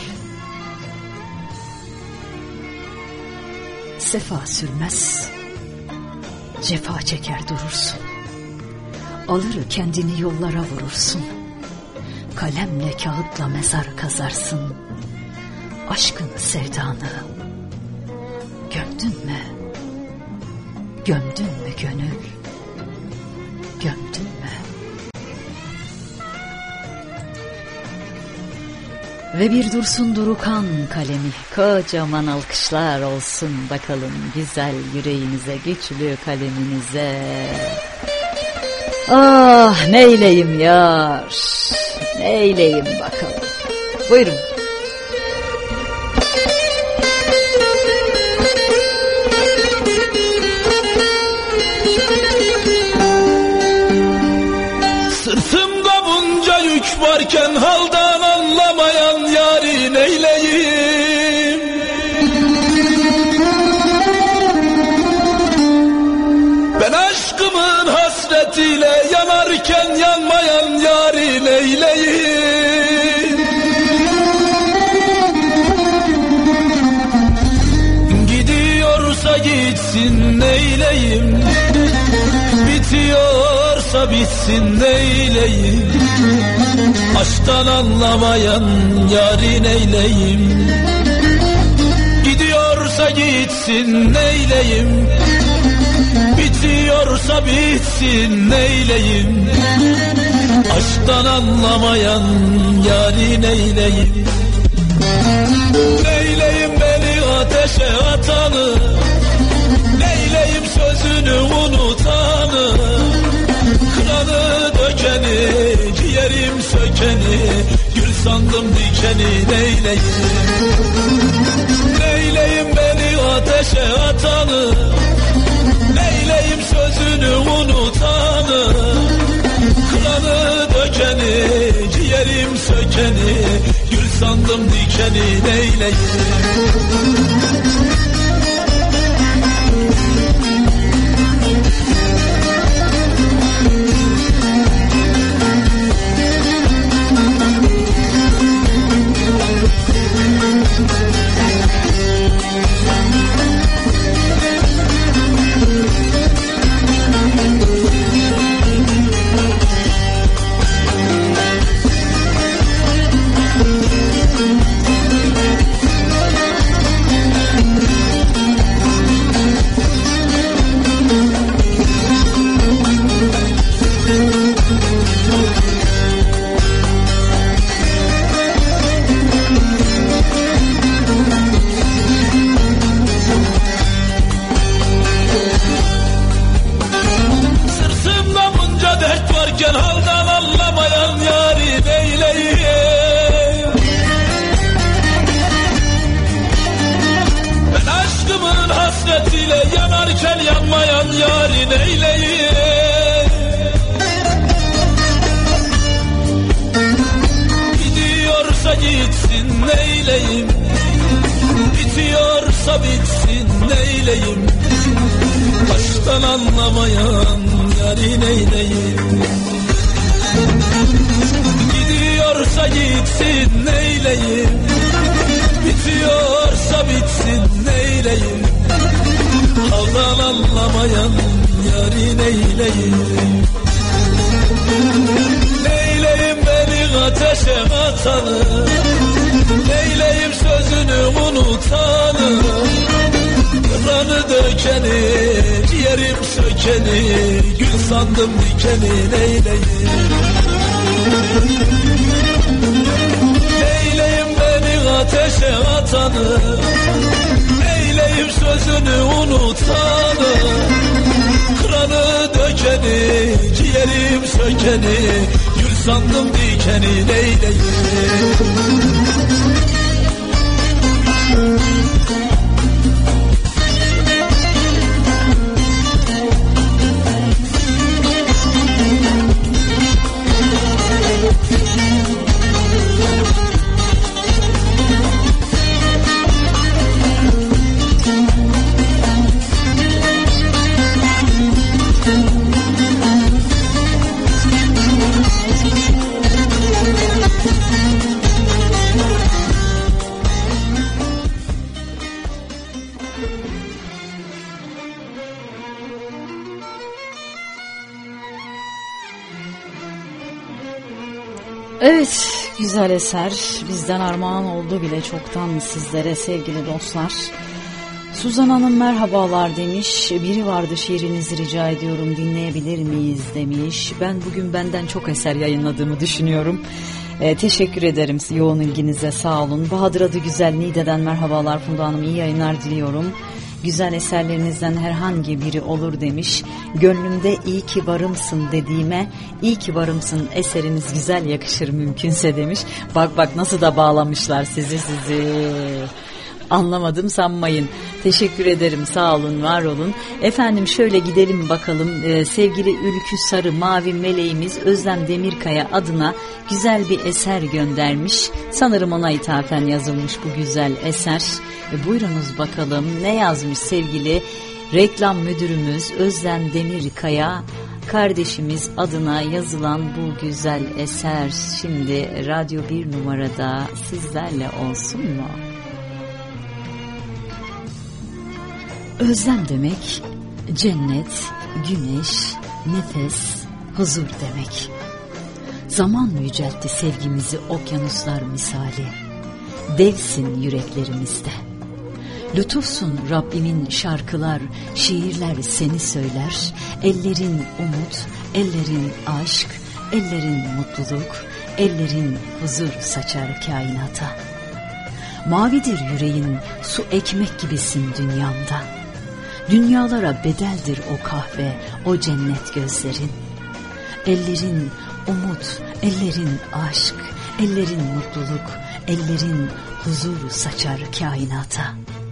Sefa sürmez, cefa çeker durursun. Alır kendini yollara vurursun. Kalemle, kağıtla mezar kazarsın. Aşkını, sevdanı gömdün mü? Gömdün mü gönül? Gömdün mü? Ve bir Dursun Durukan kalemi, kocaman alkışlar olsun bakalım güzel yüreğinize, güçlü kaleminize. Ah neyleyim yar, neyleyim bakalım. Buyurun. yanarken haldan anlamayan yari neyleyim? Ben aşkımın hasretiyle yanarken yanmayan yari neyleyim? Gidiyorsa gitsin neyleyim? Bitiyorsa bitsin neyleyim? Aşktan anlamayan yari neyleyim? Gidiyorsa gitsin neyleyim? Bitiyorsa bitsin neyleyim? Aşktan anlamayan yari neyleyim? Neyleyim beni ateşe atanı? Neyleyim sözünü unutanı? Kıranı dökeni, ciğerim sökeni, gül sandım dikeni neyleyim? Neyleyim beni ateşe atanı? Neyleyim sözünü unutanı? Kıranı dökeni, ciğerim sökeni, gül sandım dikeni neyleyim? Haldan anlamayan yari neyleyim? Ben aşkımın hasretiyle yanarken yanmayan yari neyleyim? Gidiyorsa gitsin neyleyim? Bitiyorsa bitsin neyleyim? Aşktan anlamayan yari neyleyim? Gidiyorsa gitsin neyleyim? Bitiyorsa bitsin neyleyim? Haldan anlamayan yari neyleyim? Neyleyim beni ateşe atanı? Neyleyim sözünü unutanı? Kıranı dökeni, ciğerim sökeni, gül sandım dikeni neyleyim? Neyleyim beni ateşe atanı? Neyleyim sözünü unutanı? Kıranı dökeni, ciğerim sökeni, gül sandım dikeni neyleyim? Evet, güzel eser bizden armağan oldu bile çoktan sizlere sevgili dostlar. Suzan Hanım merhabalar demiş. Biri vardı şiirinizi rica ediyorum dinleyebilir miyiz demiş. Ben bugün benden çok eser yayınladığımı düşünüyorum. Teşekkür ederim yoğun ilginize, sağ olun. Bahadır adı güzel Niğde'den merhabalar Funda Hanım, iyi yayınlar diliyorum. Güzel eserlerinizden herhangi biri olur demiş. Gönlümde iyi ki varımsın dediğime iyi ki varımsın eseriniz güzel yakışır mümkünse demiş. Bak nasıl da bağlamışlar sizi. Anlamadım sanmayın. Teşekkür ederim, sağ olun, var olun. Efendim şöyle gidelim bakalım. Sevgili Ülkü Sarı Mavi Meleğimiz Özlem Demirkaya adına güzel bir eser göndermiş. Sanırım ona ithafen yazılmış bu güzel eser. Buyurunuz bakalım ne yazmış sevgili reklam müdürümüz Özlem Demirkaya kardeşimiz adına yazılan bu güzel eser şimdi Radyo 1 numarada sizlerle olsun mu? Özlem demek cennet, güneş, nefes, huzur demek. Zaman yüceltti sevgimizi okyanuslar misali. Devsin yüreklerimizde. Lütufsun Rabbimin şarkılar, şiirler seni söyler. Ellerin umut, ellerin aşk, ellerin mutluluk, ellerin huzur saçar kainata. Mavidir yüreğin, su ekmek gibisin dünyamda. Dünyalara bedeldir o kahve, o cennet gözlerin. Ellerin umut, ellerin aşk, ellerin mutluluk, ellerin huzur saçar kainata.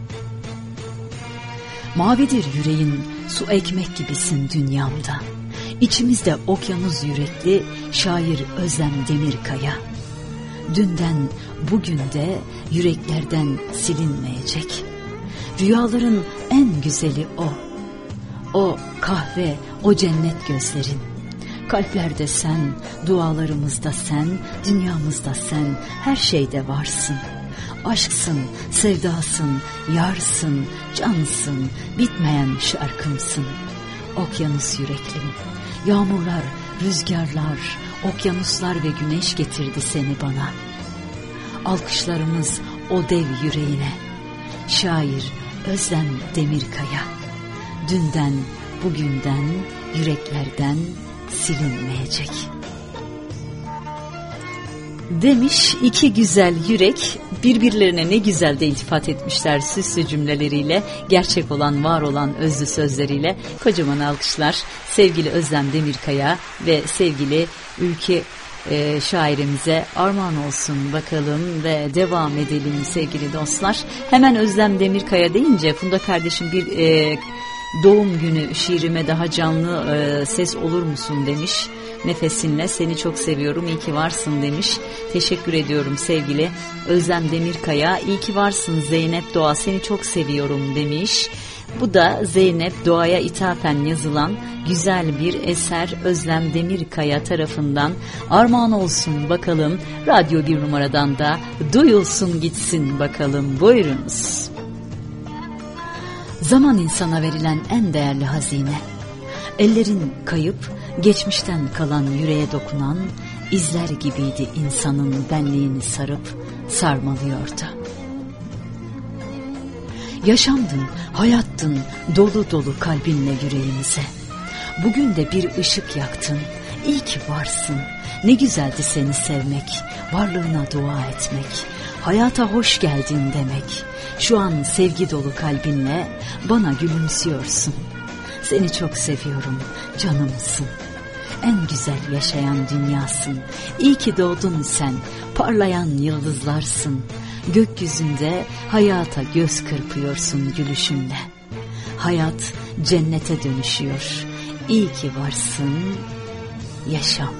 Mavidir yüreğin, su ekmek gibisin dünyamda. İçimizde okyanus yürekli şair Özlem Demirkaya. Dünden bugünde yüreklerden silinmeyecek. Rüyaların en güzeli o. O kahve, o cennet gözlerin. Kalplerde sen, dualarımızda sen, dünyamızda sen, her şeyde varsın. Aşksın, sevdasın, yarsın, cansın, bitmeyen şarkımsın. Okyanus yüreklim, yağmurlar, rüzgarlar, okyanuslar ve güneş getirdi seni bana. Alkışlarımız o dev yüreğine. Şair Özlem Demirkaya. Dünden, bugünden, yüreklerden silinmeyecek. Demiş iki güzel yürek birbirlerine ne güzel de iltifat etmişler süslü cümleleriyle, gerçek olan var olan özlü sözleriyle. Kocaman alkışlar sevgili Özlem Demirkaya ve sevgili Ülke şairimize armağan olsun bakalım ve devam edelim sevgili dostlar. Hemen Özlem Demirkaya deyince Funda kardeşim bir doğum günü şiirime daha canlı ses olur musun demiş. Nefesinle seni çok seviyorum, iyi ki varsın demiş. Teşekkür ediyorum sevgili Özlem Demirkaya. İyi ki varsın Zeynep Doğa, seni çok seviyorum demiş. Bu da Zeynep Doğa'ya ithafen yazılan güzel bir eser Özlem Demirkaya tarafından armağan olsun bakalım. Radyo 1 numaradan da duyulsun gitsin bakalım, buyurunuz. Zaman insana verilen en değerli hazine. Ellerin kayıp, geçmişten kalan yüreğe dokunan izler gibiydi insanın benliğini sarıp sarmalıyordu. Yaşamdın, hayattın, dolu dolu kalbinle yüreğimize. Bugün de bir ışık yaktın, iyi ki varsın. Ne güzeldi seni sevmek, varlığına dua etmek, hayata hoş geldin demek. Şu an sevgi dolu kalbinle bana gülümsüyorsun. Seni çok seviyorum, canımsın. En güzel yaşayan dünyasın. İyi ki doğdun sen, parlayan yıldızlarsın. Gökyüzünde hayata göz kırpıyorsun gülüşünle. Hayat cennete dönüşüyor. İyi ki varsın, yaşam.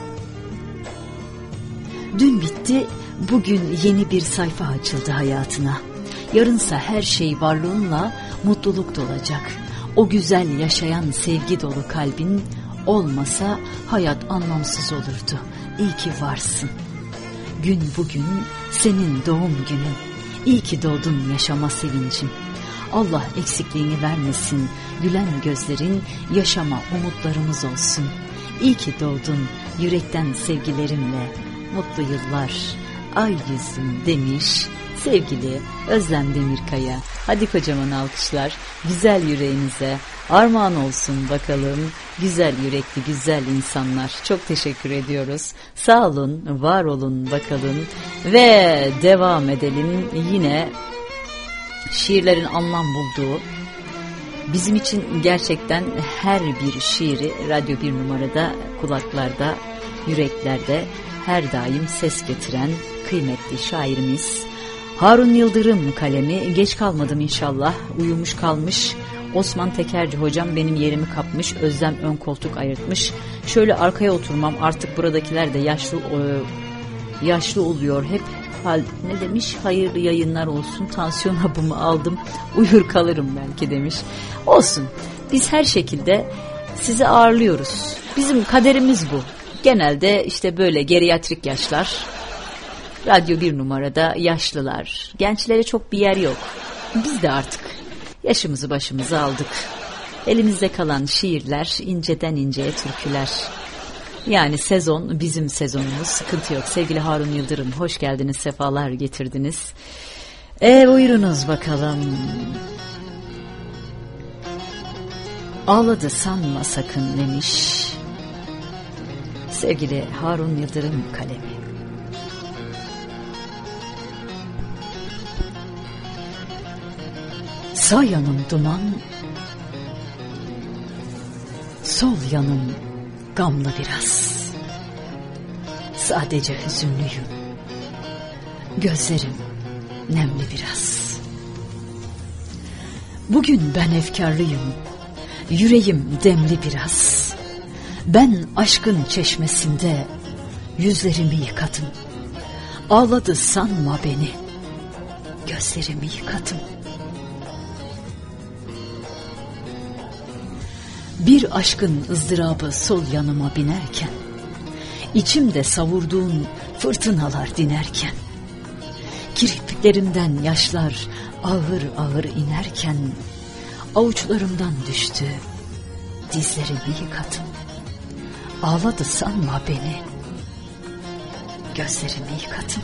Dün bitti, bugün yeni bir sayfa açıldı hayatına. Yarınsa her şey varlığınla mutluluk dolacak. O güzel yaşayan sevgi dolu kalbin olmasa hayat anlamsız olurdu. İyi ki varsın. Gün bugün senin doğum günün. İyi ki doğdun yaşama sevincim. Allah eksikliğini vermesin. Gülen gözlerin yaşama umutlarımız olsun. İyi ki doğdun yürekten sevgilerimle. Mutlu yıllar ay yüzüm demiş sevgili Özlem Demirkaya. Hadi kocaman alkışlar güzel yüreğinize armağan olsun bakalım. Güzel yürekli güzel insanlar, çok teşekkür ediyoruz. Sağ olun, var olun bakalım. Ve devam edelim yine şiirlerin anlam bulduğu, bizim için gerçekten her bir şiiri Radyo 1 numarada kulaklarda, yüreklerde her daim ses getiren kıymetli şairimiz Harun Yıldırım kalemi. Geç kalmadım inşallah. Uyumuş kalmış. Osman Tekerci hocam benim yerimi kapmış. Özlem ön koltuk ayırtmış. Şöyle arkaya oturmam. Artık buradakiler de yaşlı oluyor hep. Ne demiş? Hayırlı yayınlar olsun. Tansiyon hapımı aldım. Uyur kalırım belki demiş. Olsun. Biz her şekilde sizi ağırlıyoruz. Bizim kaderimiz bu. Genelde işte böyle geriatrik yaşlar. Radyo 1 numarada yaşlılar. Gençlere çok bir yer yok. Biz de artık yaşımızı başımıza aldık. Elimizde kalan şiirler, inceden inceye türküler. Yani sezon bizim sezonumuz, sıkıntı yok. Sevgili Harun Yıldırım, hoş geldiniz, sefalar getirdiniz. Buyurunuz bakalım. Ağladı sanma sakın demiş sevgili Harun Yıldırım kalemi. Sağ yanım duman, sol yanım gamlı biraz. Sadece hüzünlüyüm, gözlerim nemli biraz. Bugün ben efkarlıyım, yüreğim demli biraz. Ben aşkın çeşmesinde yüzlerimi yıkadım. Ağladı sanma beni, gözlerimi yıkadım. Bir aşkın ızdırabı sol yanıma binerken, içimde savurduğun fırtınalar dinerken, kirpiklerimden yaşlar ağır ağır inerken, avuçlarımdan düştü, dizlerimi yıkadım. Ağladı sanma beni, gözlerimi yıkadım.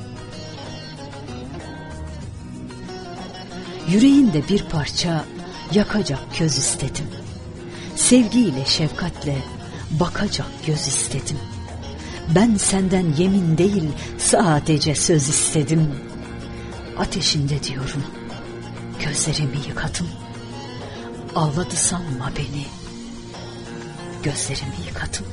Yüreğinde bir parça yakacak köz istedim. Sevgiyle, şefkatle bakacak göz istedim. Ben senden yemin değil, sadece söz istedim. Ateşinde diyorum, gözlerimi yıkadım. Ağladı sanma beni, gözlerimi yıkadım.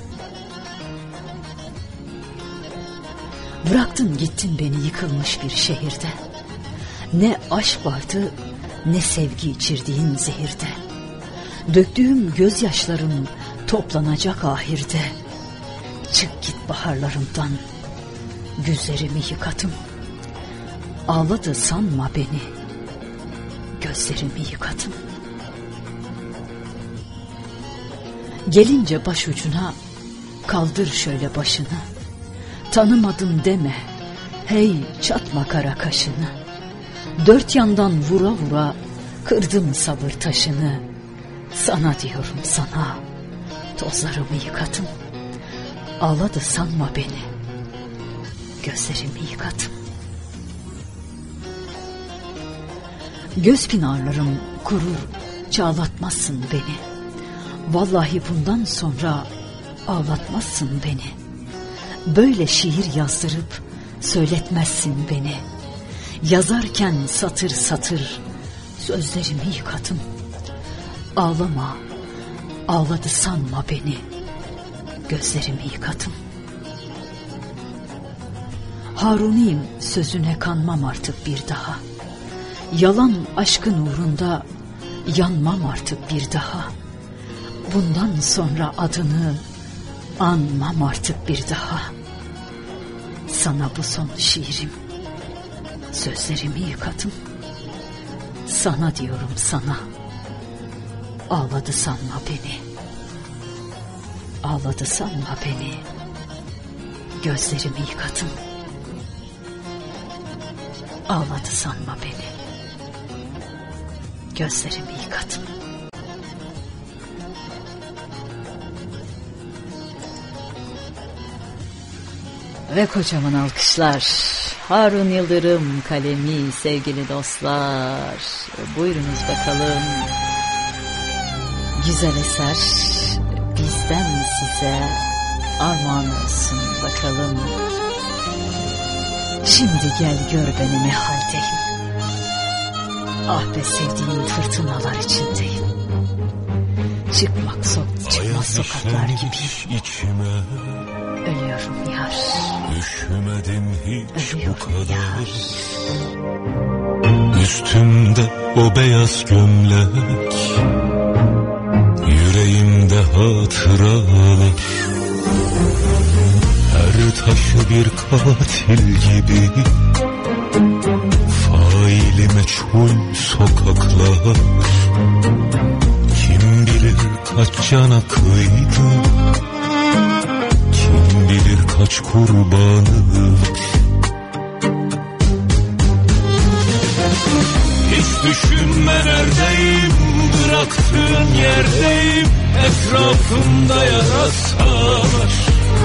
Bıraktın gittin beni yıkılmış bir şehirde. Ne aşk vardı, ne sevgi içirdiğin zehirde. Döktüğüm gözyaşlarım toplanacak ahirde. Çık git baharlarımdan, güzlerimi yıkadım. Ağladı sanma beni, gözlerimi yıkadım. Gelince başucuna, kaldır şöyle başını. Tanımadım deme, hey çatma kara kaşını. Dört yandan vura vura, kırdım sabır taşını. Sana diyorum sana, tozlarımı yıkadım. Ağladı sanma beni, gözlerimi yıkadım. Göz pınarlarım kurur, çağlatmazsın beni. Vallahi bundan sonra ağlatmazsın beni. Böyle şiir yazdırıp söyletmezsin beni. Yazarken satır satır sözlerimi yıkadım. Ağlama, ağladı sanma beni, gözlerimi yıkadım. Haruniyim sözüne kanmam artık bir daha. Yalan aşkın uğrunda yanmam artık bir daha. Bundan sonra adını anmam artık bir daha. Sana bu son şiirim, sözlerimi yıkadım. Sana diyorum sana, ağladı sanma beni. Ağladı sanma beni, gözlerimi yıkadım. Ağladı sanma beni, gözlerimi yıkadım. Ve kocaman alkışlar. Harun Yıldırım kalemi sevgili dostlar. Buyurunuz bakalım. Güzel eser bizden size armağan olsun bakalım. Şimdi gel gör beni ne haldeyim. Ah be sevdiğim fırtınalar içindeyim. Çıkmak beyaz sokaklar gibi. İçime ölüyorum yar. Üşümedim hiç Ölüyorum bu kadar. yar. Üstümde o beyaz gömlek, yüreğimde hatıralar. Her taşı bir katil gibi, faili meçhul sokaklar. Kim bilir kaç cana kıydı, kim bilir kaç kurbanı. Hiç düşünme neredeyim, bıraktığın yerdeyim. Etrafımda yarasalar.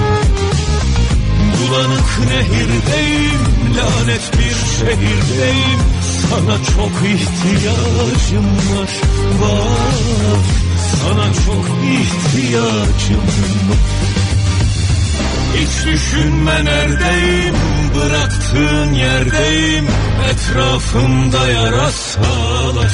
Bulanık nehirdeyim, lanet bir şehirdeyim. Sana çok ihtiyacım var, var. Sana çok ihtiyacım var. Hiç düşünme neredeyim, bıraktığın yerdeyim. Etrafımda yarasalar.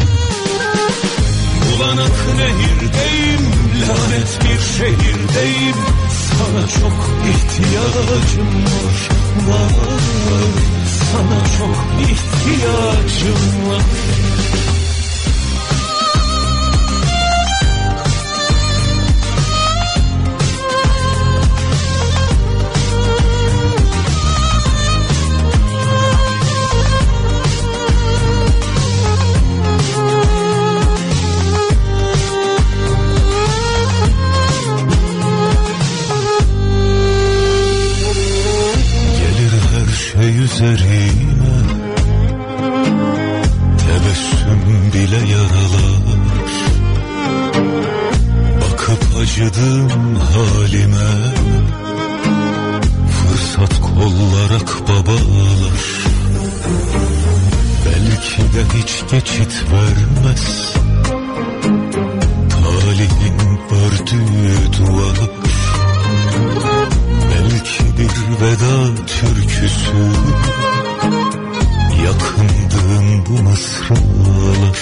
Bulanık nehirdeyim, lanet bir şehirdeyim. Sana çok ihtiyacım var, var. Sana çok ihtiyacım var. Üzerime tebessüm bile yaralar. Bakıp acıdım halime, fırsat kollarak babalar. Belki de hiç geçit vermez talihin ördüğü duvar. Belki bir veda türküsü, yakındığım bu mısralar.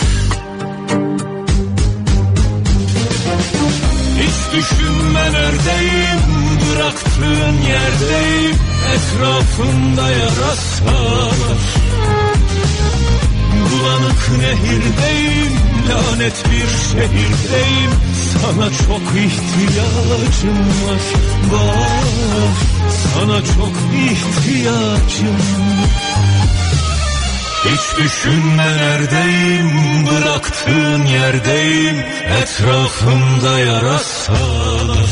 Hiç düşünme neredeyim, bıraktığın yerdeyim. Etrafımda yarasalar. Bulanık nehirdeyim, lanet bir şehirdeyim. Sana çok ihtiyacım var, var. Sana çok ihtiyacım var. Hiç düşünme neredeyim, bıraktığın yerdeyim. Etrafımda yarasalar.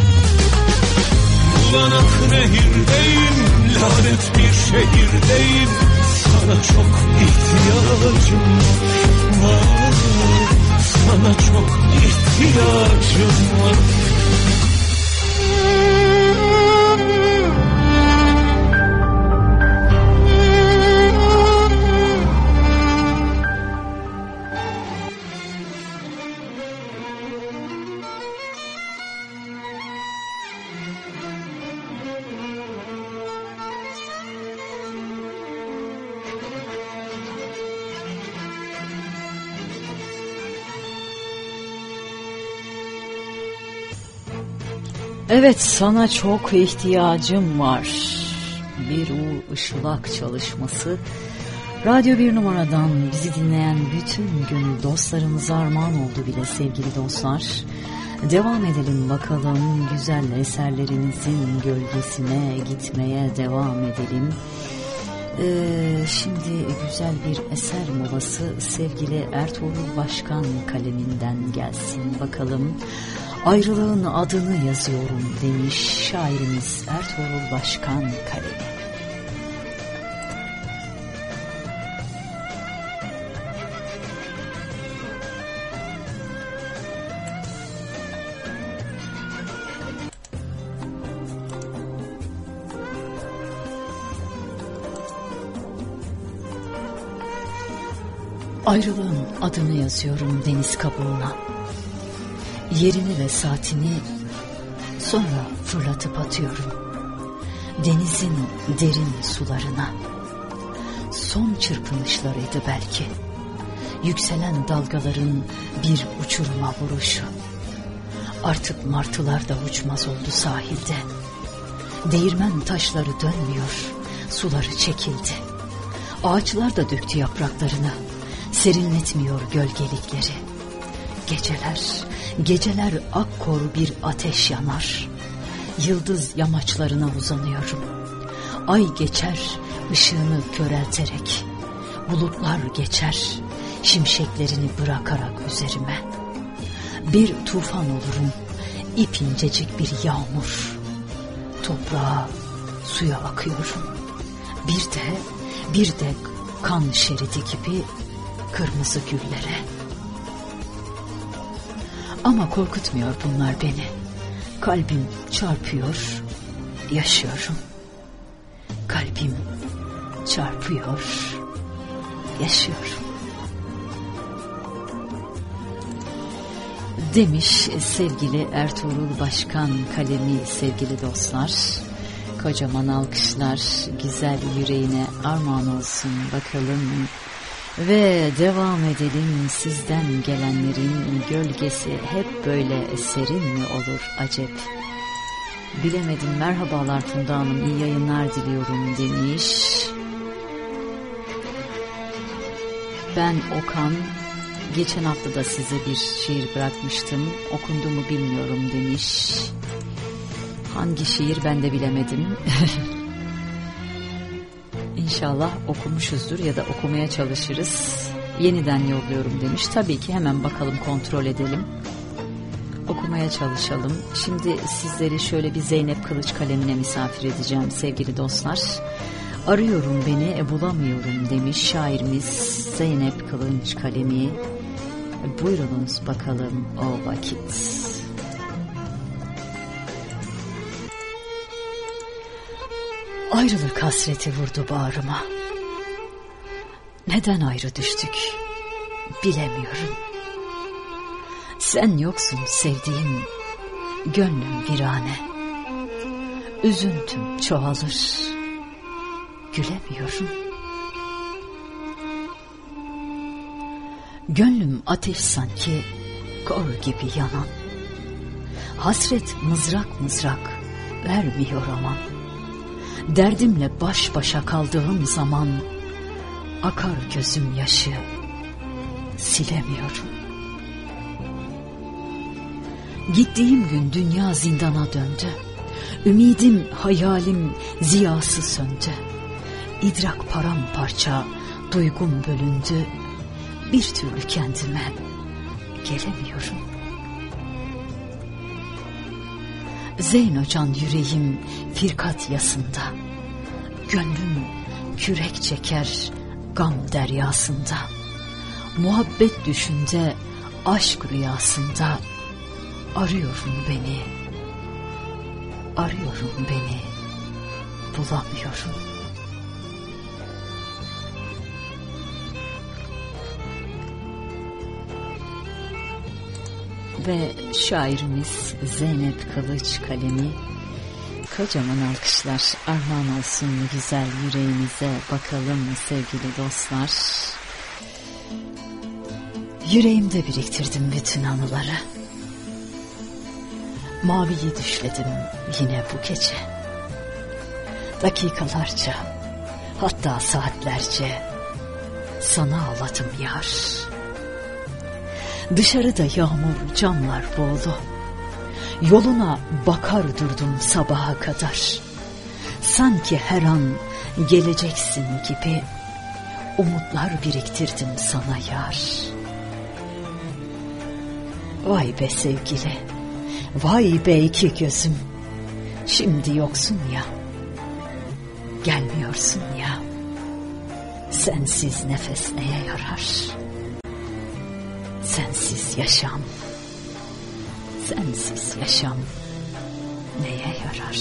Bulanık nehirdeyim, lanet bir şehirdeyim. Sana çok ihtiyacım var, sana çok ihtiyacım var. Evet, sana çok ihtiyacım var. Bir ışılak çalışması. Radyo 1 numaradan bizi dinleyen bütün gönül dostlarımıza armağan oldu bile sevgili dostlar. Devam edelim bakalım, güzel eserlerinizin gölgesine gitmeye devam edelim. Şimdi güzel bir eser molası sevgili Ertuğrul Başkan kaleminden gelsin bakalım. Ayrılığın adını yazıyorum demiş şairimiz Ertuğrul Başkan kalemi. Ayrılığın adını yazıyorum deniz kabuğuna. Yerini ve saatini sonra fırlatıp atıyorum. Denizin derin sularına. Son çırpınışlarıydı belki. Yükselen dalgaların bir uçuruma vuruşu. Artık martılar da uçmaz oldu sahilde. Değirmen taşları dönmüyor, suları çekildi. Ağaçlar da döktü yapraklarını, serinletmiyor gölgelikleri. Geceler akkor bir ateş yanar. Yıldız yamaçlarına uzanıyorum. Ay geçer ışığını körelterek. Bulutlar geçer şimşeklerini bırakarak üzerime. Bir tufan olurum, ipincecik bir yağmur. Toprağa, suya akıyorum. Bir de kan şeridi gibi kırmızı güllere. Ama korkutmuyor bunlar beni. Kalbim çarpıyor, yaşıyorum. Kalbim çarpıyor, yaşıyorum. Demiş sevgili Ertuğrul Başkan kalemi sevgili dostlar. Kocaman alkışlar güzel yüreğine armağan olsun bakalım. Ve devam edelim, sizden gelenlerin gölgesi hep böyle serin mi olur acep? Bilemedim, merhabalar Funda Hanım, iyi yayınlar diliyorum demiş. Ben Okan, geçen hafta da size bir şiir bırakmıştım, okundu mu bilmiyorum demiş. Hangi şiir ben de bilemedim. İnşallah okumuşuzdur ya da okumaya çalışırız. Yeniden yolluyorum demiş. Tabii ki hemen bakalım, kontrol edelim. Okumaya çalışalım. Şimdi sizleri şöyle bir Zeynep Kılıç kalemine misafir edeceğim sevgili dostlar. Arıyorum beni bulamıyorum demiş şairimiz Zeynep Kılıç kalemi. Buyurunuz bakalım o vakit. Ayrılık hasreti vurdu bağrıma. Neden ayrı düştük bilemiyorum. Sen yoksun sevdiğim, gönlüm virane. Üzüntüm çoğalır, gülemiyorum. Gönlüm ateş sanki, kor gibi yanan. Hasret mızrak mızrak vermiyor aman. Derdimle baş başa kaldığım zaman akar gözüm yaşı, silemiyorum. Gittiğim gün dünya zindana döndü. Ümidim, hayalim ziyası söndü. İdrak paramparça, duygum bölündü. Bir türlü kendime gelemiyorum. Zeynocan yüreğim firkat yasında. Gönlüm kürek çeker gam deryasında. Muhabbet düşünde, aşk rüyasında. Arıyorum beni, bulamıyorum. Ve şairimiz Zeynep Kılıç kalemi, kocaman alkışlar armağan olsun güzel yüreğinize bakalım sevgili dostlar. Yüreğimde biriktirdim bütün anıları. Maviyi düşledim yine bu gece. Dakikalarca, hatta saatlerce sana ağladım yar. Dışarıda yağmur, camlar boğulu. Yoluna bakar durdum sabaha kadar. Sanki her an geleceksin gibi umutlar biriktirdim sana yar. Vay be sevgili, vay be iki gözüm. Şimdi yoksun ya, gelmiyorsun ya. Sensiz nefes neye yarar? Sensiz yaşam neye yarar?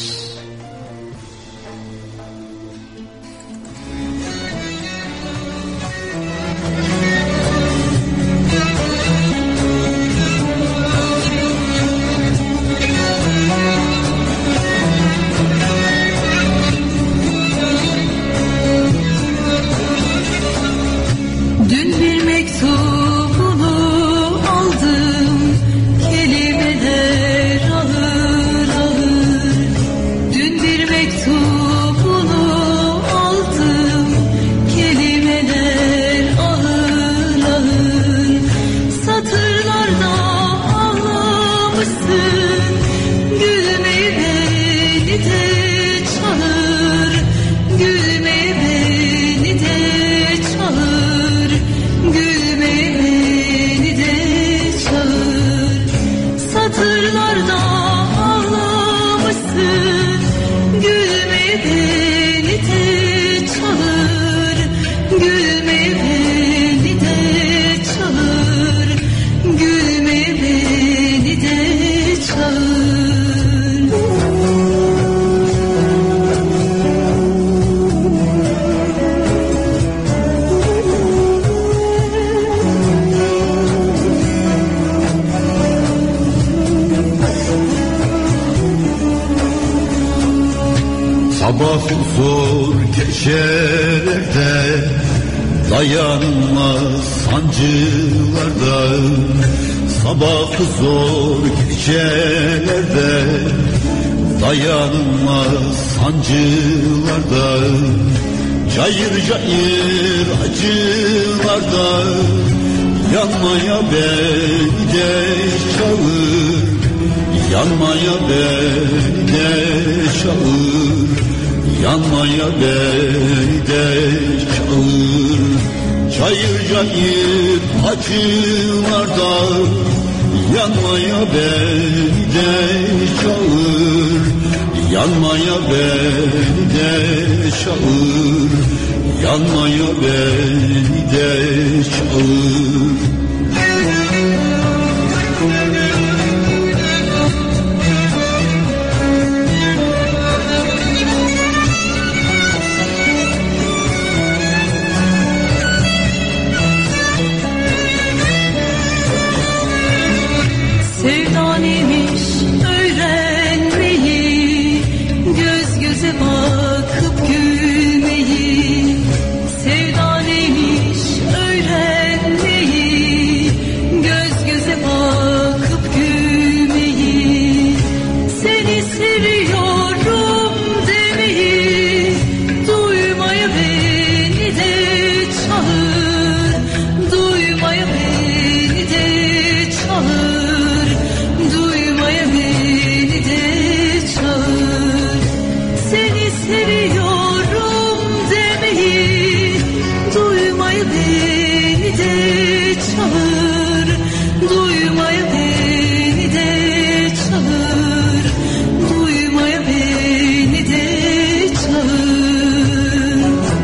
Dün bir mektubunu aldım, kelimeler mısın? Gülmeyi beni de çağır, gülmeyi beni de çağır, gülmeyi beni de çağır. Satırlarda ağlamışsın, gülmeyi beni de çağır, gülmeyi beni de çağır, gülmeyi beni de çağır. Sabah zor gecelerde, dayanılmaz sancılarda. Sabah zor gecelerde, dayanılmaz sancılarda. Cayır cayır acılarda, yanmaya beni de çağır, yanmaya beni de çağır, yanmaya beni de çağır. Cayır cayır acılarda, yanmaya beni de çağır, yanmaya beni de çağır, yanmaya beni de çağır. Sevdan imiş öğrenmeyi, göz göze bakıp gülmeyi. Sevdan imiş öğrenmeyi, göz göze bakıp gülmeyi. Seni seviyorum demeyi, duymaya beni de çağır, duymaya beni de çağır, duymaya beni de çağır. Seni seviyorum demeyi, duymaya beni de çağır, duymaya beni de çağır, duymaya beni de çağır.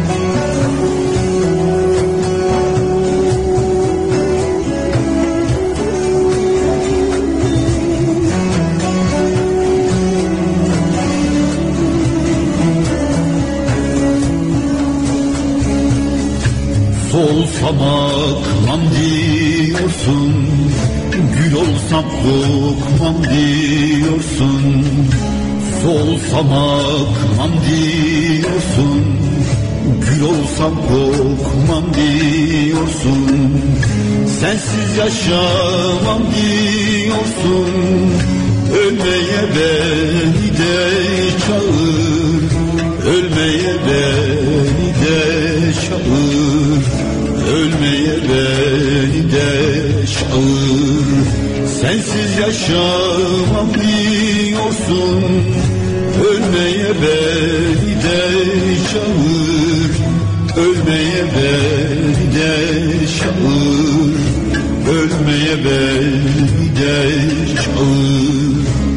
Solsam akmam diyorsun, gül olsam kokmam diyorsun. Solsam akmam diyorsun, gül olsam kokmam diyorsun. Sensiz yaşamam diyorsun, ölmeye beni de çağır, ölmeye beni de çağır, ölmeye beni de çağır. Sensiz yaşamam diyorsun, ölmeye beni de çağır, ölmeye beni de çağır, ölmeye beni de çağır.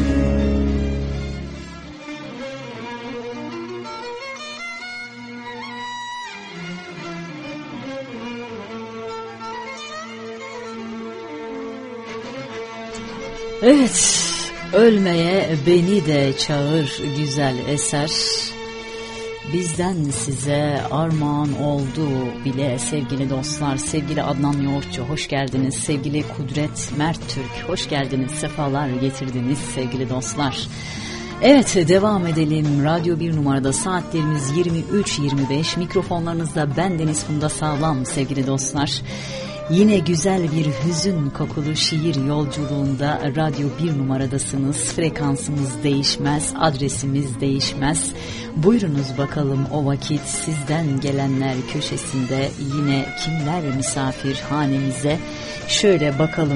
Evet, ölmeye beni de çağır güzel eser. Bizden size armağan oldu bile sevgili dostlar. Sevgili Adnan Yoğurtçu hoş geldiniz. Sevgili Kudret Mert Türk hoş geldiniz. Sefalar getirdiniz sevgili dostlar. Evet, devam edelim. Radyo 1 numarada saatlerimiz 23.25. Mikrofonlarınızda bendeniz Funda Sağlam sevgili dostlar. Yine güzel bir hüzün kokulu şiir yolculuğunda Radyo 1 numaradasınız. Frekansımız değişmez, adresimiz değişmez. Buyurunuz bakalım o vakit sizden gelenler köşesinde yine kimler misafir hanemize. Şöyle bakalım.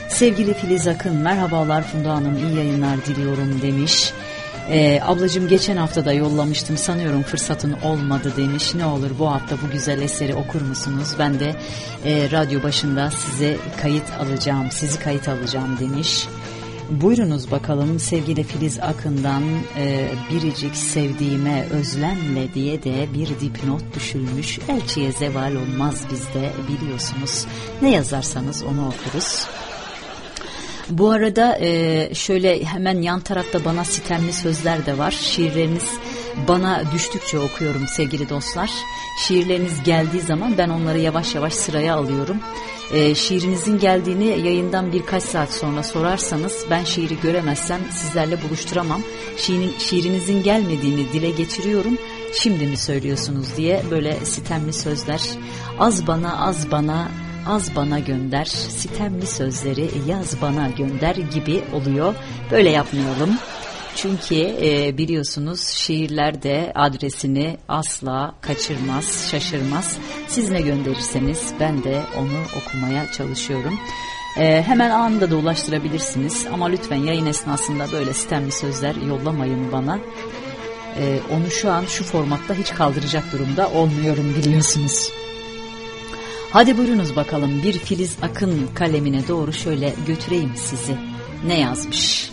Sevgili Filiz Akın, merhabalar Funda Hanım, iyi yayınlar diliyorum demiş. Ablacığım geçen hafta da yollamıştım, sanıyorum fırsatın olmadı demiş. Ne olur bu hafta bu güzel eseri okur musunuz? Ben de radyo başında sizi kayıt alacağım demiş. Buyurunuz bakalım sevgili Filiz Akın'dan biricik sevdiğime özlemle diye de bir dipnot düşülmüş. Elçiye zeval olmaz bizde, biliyorsunuz. Ne yazarsanız onu okuruz. Bu arada şöyle hemen yan tarafta bana sitemli sözler de var. Şiirleriniz bana düştükçe okuyorum sevgili dostlar. Şiirleriniz geldiği zaman ben onları yavaş yavaş sıraya alıyorum. Şiirinizin geldiğini yayından birkaç saat sonra sorarsanız ben şiiri göremezsem sizlerle buluşturamam. Şiirinizin gelmediğini dile getiriyorum. Şimdi mi söylüyorsunuz diye böyle sitemli sözler. Az bana gönder, sitemli sözleri yaz bana gönder gibi oluyor. Böyle yapmayalım. Çünkü biliyorsunuz şiirler de adresini asla kaçırmaz, şaşırmaz. Siz ne gönderirseniz ben de onu okumaya çalışıyorum. Hemen anında da ulaştırabilirsiniz. Ama lütfen yayın esnasında böyle sitemli sözler yollamayın bana. Onu şu an şu formatta hiç kaldıracak durumda olmuyorum biliyorsunuz. Hadi buyurunuz bakalım, bir Filiz Akın kalemine doğru şöyle götüreyim sizi. Ne yazmış?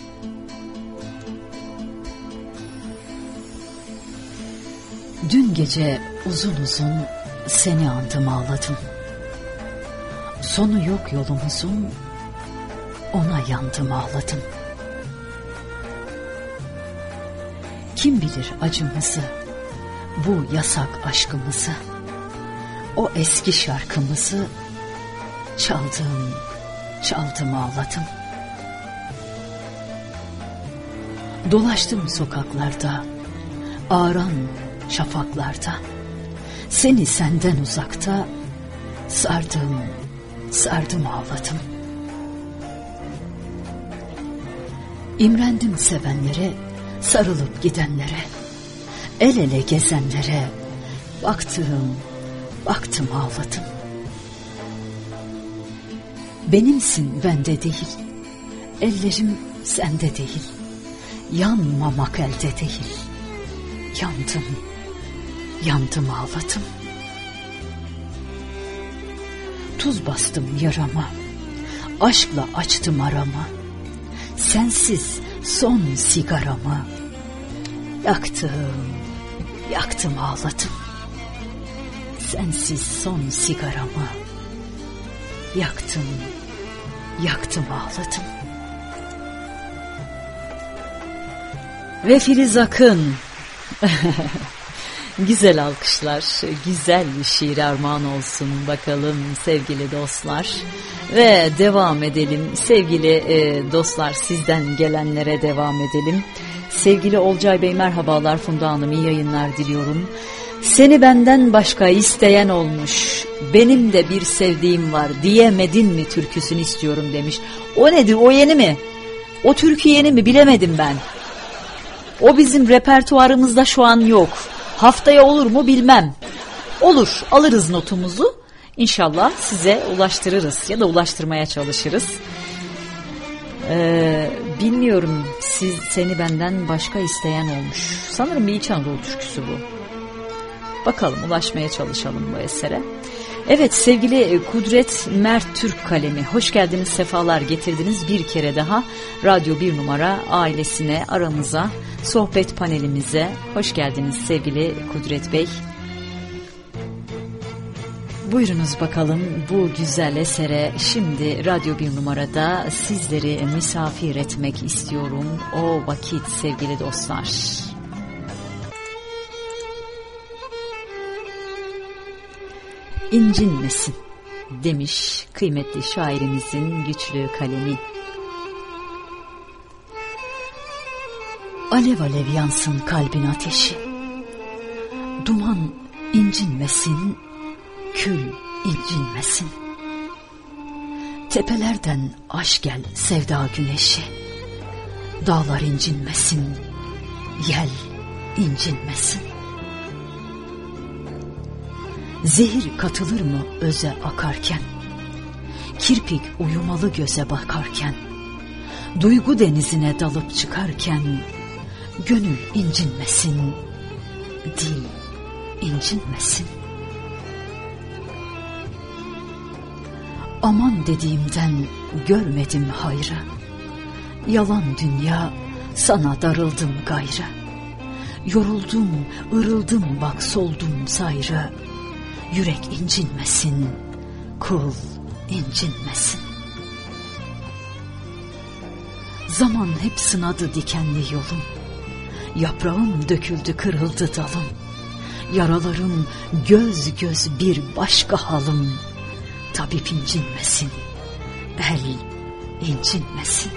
Dün gece uzun uzun seni andım ağladım. Sonu yok yolumuzun, ona yandım ağladım. Kim bilir acımızı, bu yasak aşkımızı, o eski şarkımızı çaldım ağladım. Dolaştım sokaklarda, ağaran şafaklarda, seni senden uzakta sardım ağladım. İmrendim sevenlere, sarılıp gidenlere, el ele gezenlere, baktım ağladım. Benimsin bende değil, ellerim sende değil, yanmamak elde değil. Yandım ağladım. Tuz bastım yarama, aşkla açtım arama, sensiz son sigaramı yaktım ağladım. Sensiz son sigaramı yaktım ağladım. Ve Filiz Akın güzel alkışlar, güzel bir şiir armağan olsun bakalım sevgili dostlar. Ve devam edelim sevgili dostlar, sizden gelenlere devam edelim. Sevgili Olcay Bey merhabalar Funda Hanım, iyi yayınlar diliyorum. Seni benden başka isteyen olmuş, benim de bir sevdiğim var diyemedin mi türküsünü istiyorum demiş. O nedir, o yeni mi? O türkü yeni mi bilemedim ben. O bizim repertuarımızda şu an yok. Haftaya olur mu bilmem. Olur, alırız notumuzu. İnşallah size ulaştırırız ya da ulaştırmaya çalışırız. Bilmiyorum, seni benden başka isteyen olmuş. Sanırım bir İç Anadolu türküsü bu. Bakalım, ulaşmaya çalışalım bu esere. Evet sevgili Kudret Mert Türk kalemi, hoş geldiniz, sefalar getirdiniz bir kere daha. Radyo 1 numara ailesine, aramıza, sohbet panelimize hoş geldiniz sevgili Kudret Bey. Buyurunuz bakalım bu güzel esere. Şimdi Radyo 1 numarada sizleri misafir etmek istiyorum o vakit sevgili dostlar. İncinmesin demiş kıymetli şairimizin güçlü kalemi. Alev alev yansın kalbin ateşi, duman incinmesin, kül incinmesin. Tepelerden aş gel sevda güneşi, dağlar incinmesin, yel incinmesin. Zehir katılır mı öze akarken, kirpik uyumalı göze bakarken, duygu denizine dalıp çıkarken, gönül incinmesin, dil incinmesin. Aman dediğimden görmedim hayrı, yalan dünya sana darıldım gayrı. Yoruldum, ırıldım bak soldum sayrı, yürek incinmesin, kul incinmesin. Zaman hep sınadı dikenli yolum, yaprağım döküldü kırıldı dalım. Yaralarım göz göz bir başka halım, tabip incinmesin, el incinmesin.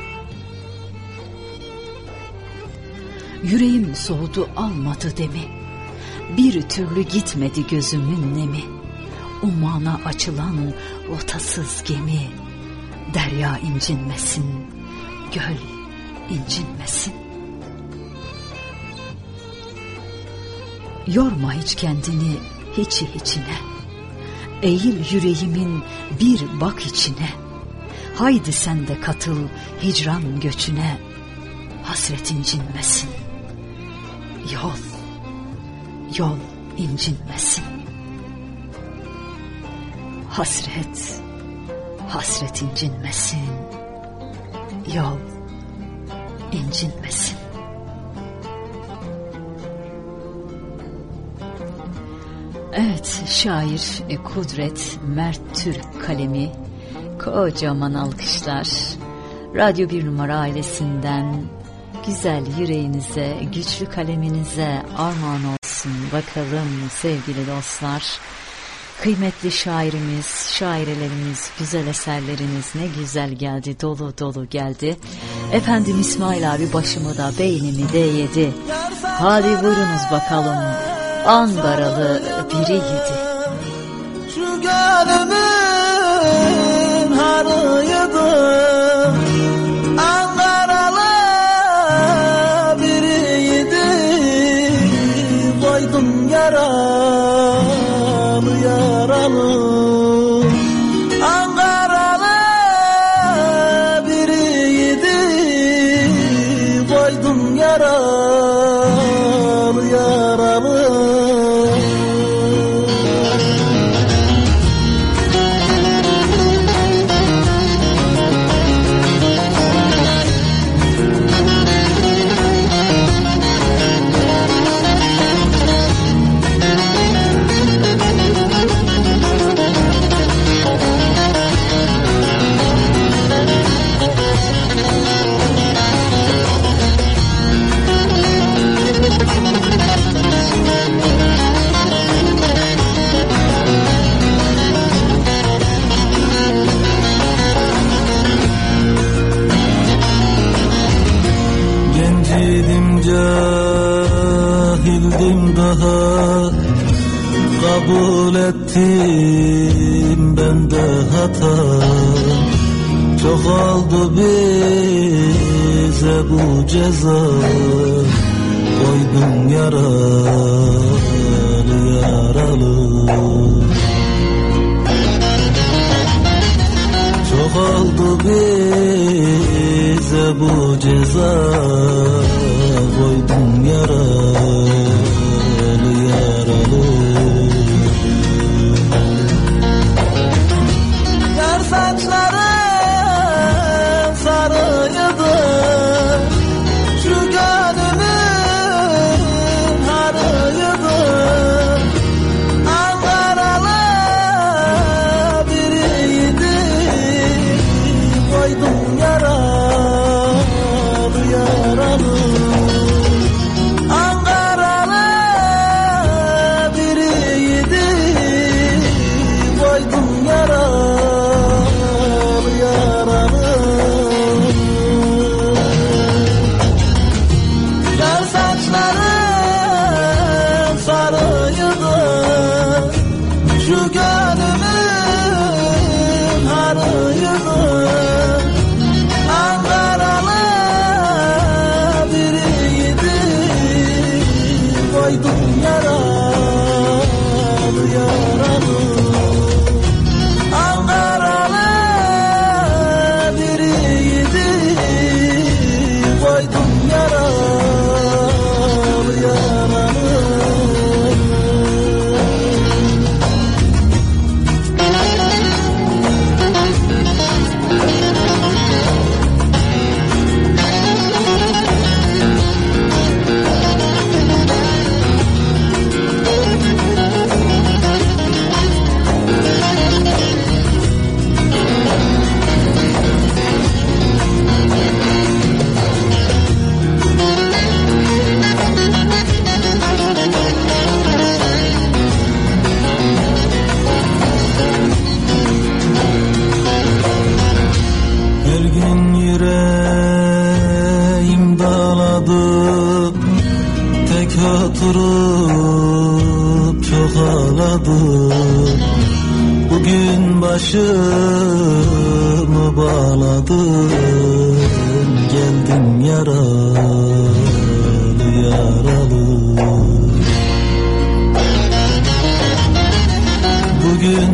Yüreğim soğudu almadı demi, bir türlü gitmedi gözümün nemi. Umana açılan rotasız gemi, derya incinmesin, göl incinmesin. Yorma hiç kendini hiçi içine, eğil yüreğimin bir bak içine. Haydi sen de katıl hicran göçüne, hasret incinmesin, yol incinmesin. Hasret incinmesin, yol incinmesin. Evet, şair Kudret Mert Türk kalemi, kocaman alkışlar. Radyo 1 numara ailesinden güzel yüreğinize, güçlü kaleminize armağan olsun bakalım sevgili dostlar. Kıymetli şairimiz, şairelerimiz, güzel eserleriniz ne güzel geldi, dolu dolu geldi. Efendim İsmail abi başımı da beynimi de yedi. Hadi buyurunuz bakalım, Ankaralı biriydi. Şu gönlümün harıydı, Ankaralı biriydi. Koydum yaralı yaralı, Ankaralı biriydi. Koydum yaralı yaralı. Cahildim daha, kabul ettim ben de hata. Çok oldu bize bu ceza, koydum yaralı yaralı. Çok oldu bize bu ceza, koydum yaralı yaralı. Yar saçların sarıydı, şu gönlümün harıydı. Ankaralı biriydi, koydum yaralı yaralı. ağladım, tek oturup çok ağladım. Bugün başımı bağladım, geldim yaralı yaralı. Bugün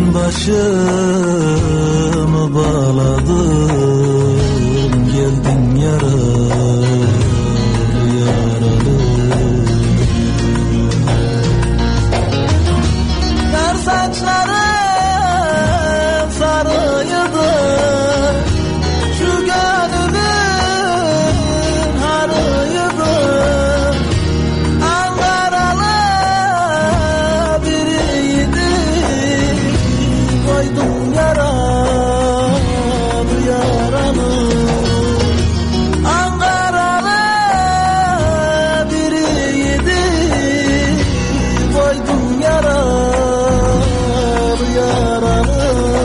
başımı bağladım, geldim yaralı yaralı. Yar saçlarım sarıydı, şu gönlümün harıydı. Ankaralı biriydi, koydum yaralı yaralı. Ankaralı biriydi, koydum yaralı yaralı.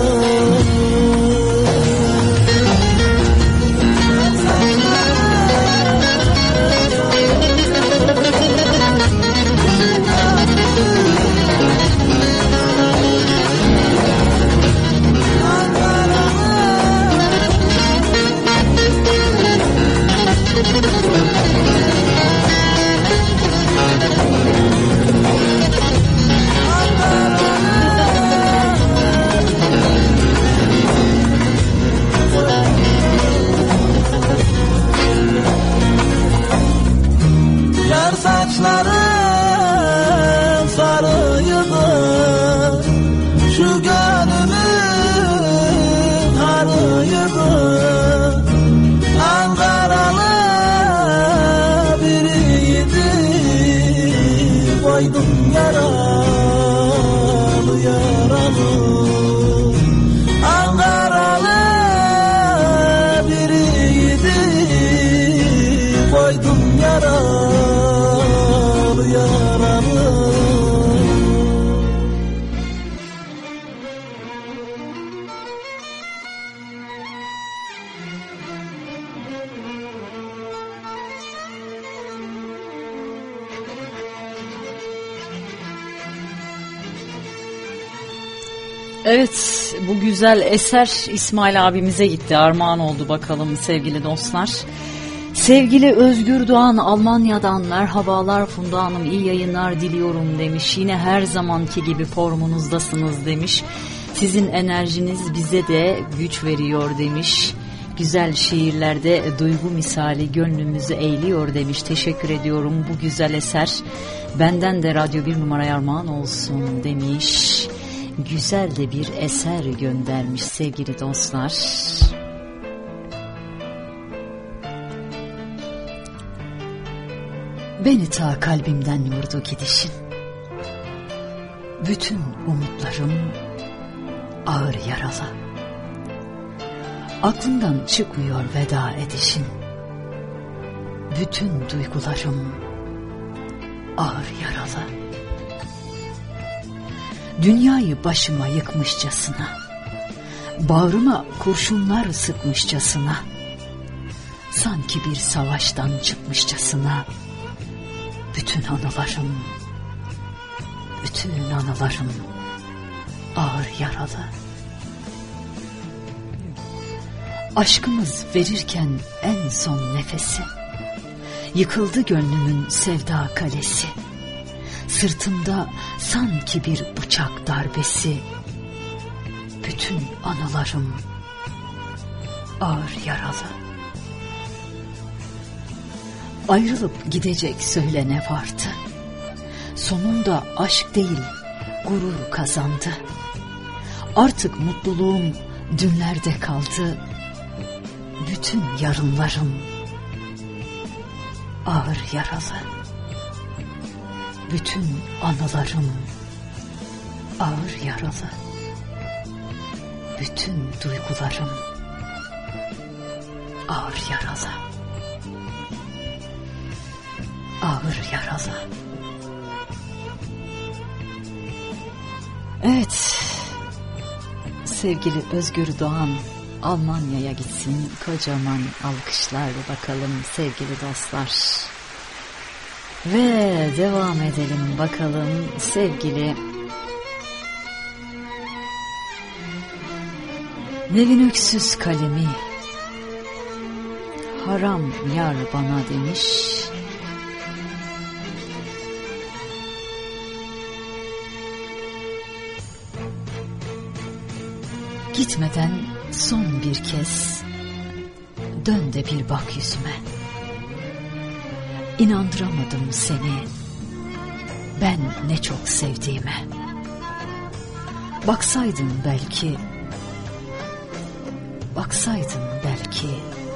Yar saçlarım sarıydı, şu gönlümün harıydı. Ankaralı biriydi, koydum yaralı yaralı. Ankaralı biriydi, koydum yaralı yaralı. Evet, bu güzel eser İsmail abimize gitti. Armağan oldu bakalım sevgili dostlar. Sevgili Özgür Doğan Almanya'dan merhabalar Funda Hanım, iyi yayınlar diliyorum demiş. Yine her zamanki gibi formunuzdasınız demiş. Sizin enerjiniz bize de güç veriyor demiş. Güzel şiirlerde duygu misali gönlümüzü eğliyor demiş. Teşekkür ediyorum, bu güzel eser benden de Radyo 1 numaraya armağan olsun demiş. Güzel de bir eser göndermiş sevgili dostlar. Beni ta kalbimden vurdu gidişin. Bütün umutlarım ağır yaralı. Aklımdan çıkmıyor veda edişin. Bütün duygularım ağır yaralı. Dünyayı başıma yıkmışçasına, bağrıma kurşunlar sıkmışçasına, sanki bir savaştan çıkmışçasına, bütün anılarım ağır yaralı. Aşkımız verirken en son nefesi, yıkıldı gönlümün sevda kalesi. Sırtımda sanki bir bıçak darbesi, bütün anılarım ağır yaralı. Ayrılıp gidecek söyle ne vardı? Sonunda aşk değil gurur kazandı. Artık mutluluğum dünlerde kaldı. Bütün yarınlarım ağır yaralı. Bütün anılarım ağır yaralı. Bütün duygularım ağır yaralı. Ağır yaralı. Evet, sevgili Özgür Doğan Almanya'ya gitsin. Kocaman alkışlar bakalım sevgili dostlar. Ve devam edelim bakalım sevgili Nevin Öksüz kalemi. Haram yar bana demiş. Gitmeden son bir kez dön de bir bak yüzüme. İnandıramadım seni ben ne çok sevdiğime. Baksaydın belki, baksaydın belki.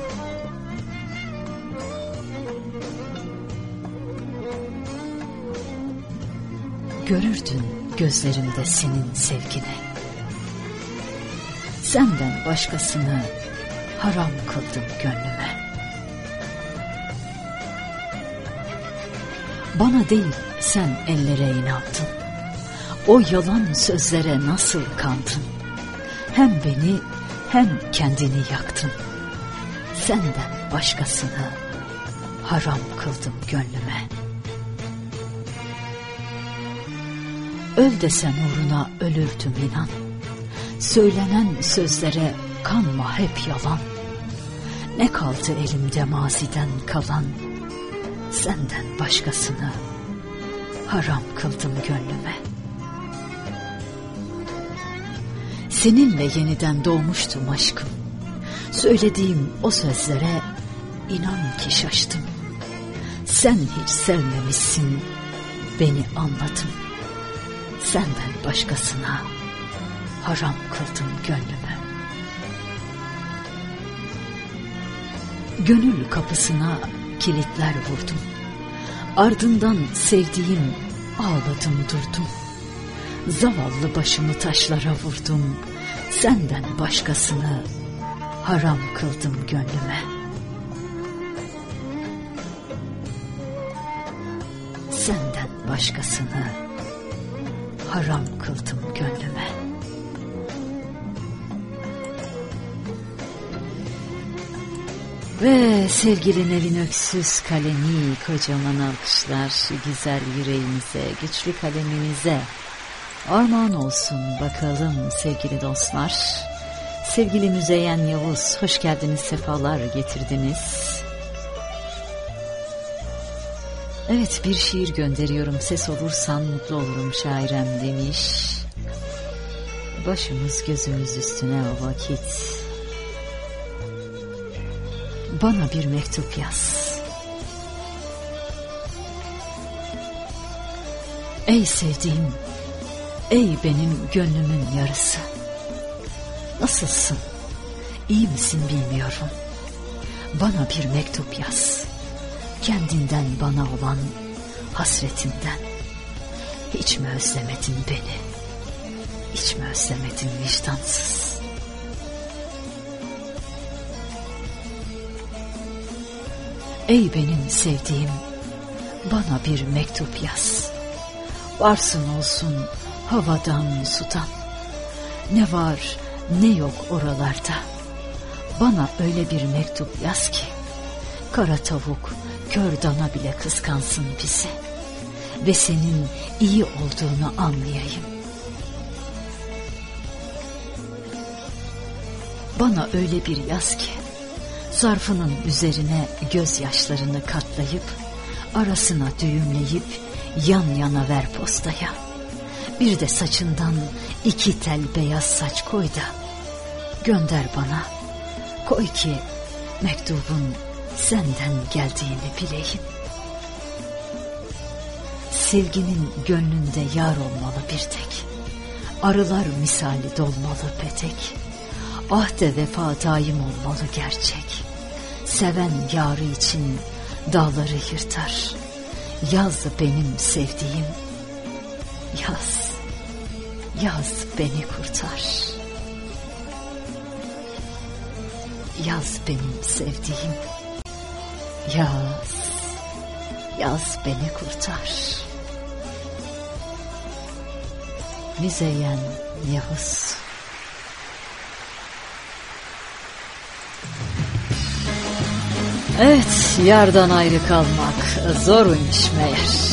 Görürdün gözlerimde senin sevgini. Senden başkasını haram kıldım gönlüme. Bana değil sen ellere inandın. O yalan sözlere nasıl kandın? Hem beni hem kendini yaktın. Senden başkasını haram kıldım gönlüme. Öl desen uğruna ölürdüm inan. Söylenen sözlere kanma hep yalan. Ne kaldı elimde maziden kalan? Senden başkasını haram kıldım gönlüme. Seninle yeniden doğmuştum aşkım. Söylediğim o sözlere inan ki şaştım. Sen hiç sevmemişsin, beni anladım. Senden başkasına haram kıldım gönlüme. Gönül kapısına kilitler vurdum. Ardından sevdiğim ağladım durdum. Zavallı başımı taşlara vurdum. Senden başkasını haram kıldım gönlüme. Senden başkasını haram kıldım gönlüme. Ve sevgili Nevin Öksüz kalemi, kocaman alkışlar güzel yüreğimize, güçlü kalemimize armağan olsun bakalım sevgili dostlar. Sevgili Müzeyyen Yavuz, hoş geldiniz, sefalar getirdiniz. Evet, bir şiir gönderiyorum, ses olursan mutlu olurum şairem demiş. Başımız gözümüz üstüne o vakit. Bana bir mektup yaz. Ey sevdiğim, ey benim gönlümün yarısı. Nasılsın? İyi misin bilmiyorum. Bana bir mektup yaz. Kendinden bana olan hasretinden. Hiç mi özlemedin beni? Hiç mi özlemedin vicdansız? Ey benim sevdiğim, bana bir mektup yaz. Varsın olsun havadan sudan. Ne var ne yok oralarda. Bana öyle bir mektup yaz ki kara tavuk kör dana bile kıskansın bizi ve senin iyi olduğunu anlayayım. Bana öyle bir yaz ki zarfının üzerine gözyaşlarını katlayıp arasına düğümleyip yan yana ver postaya. Bir de saçından 2 tel beyaz saç koy da gönder bana. Koy ki mektubun senden geldiğini bileyim. Sevginin gönlünde yar olmalı bir tek. Arılar misali dolmalı petek. Ahde vefa daim olmalı gerçek. Seven yarı için dağları yırtar. Yaz benim sevdiğim. Yaz, yaz beni kurtar. Yaz benim sevdiğim. Yaz, yaz beni kurtar. Müzeyyen Yavuz. Evet, yardan ayrı kalmak zormuş meğer.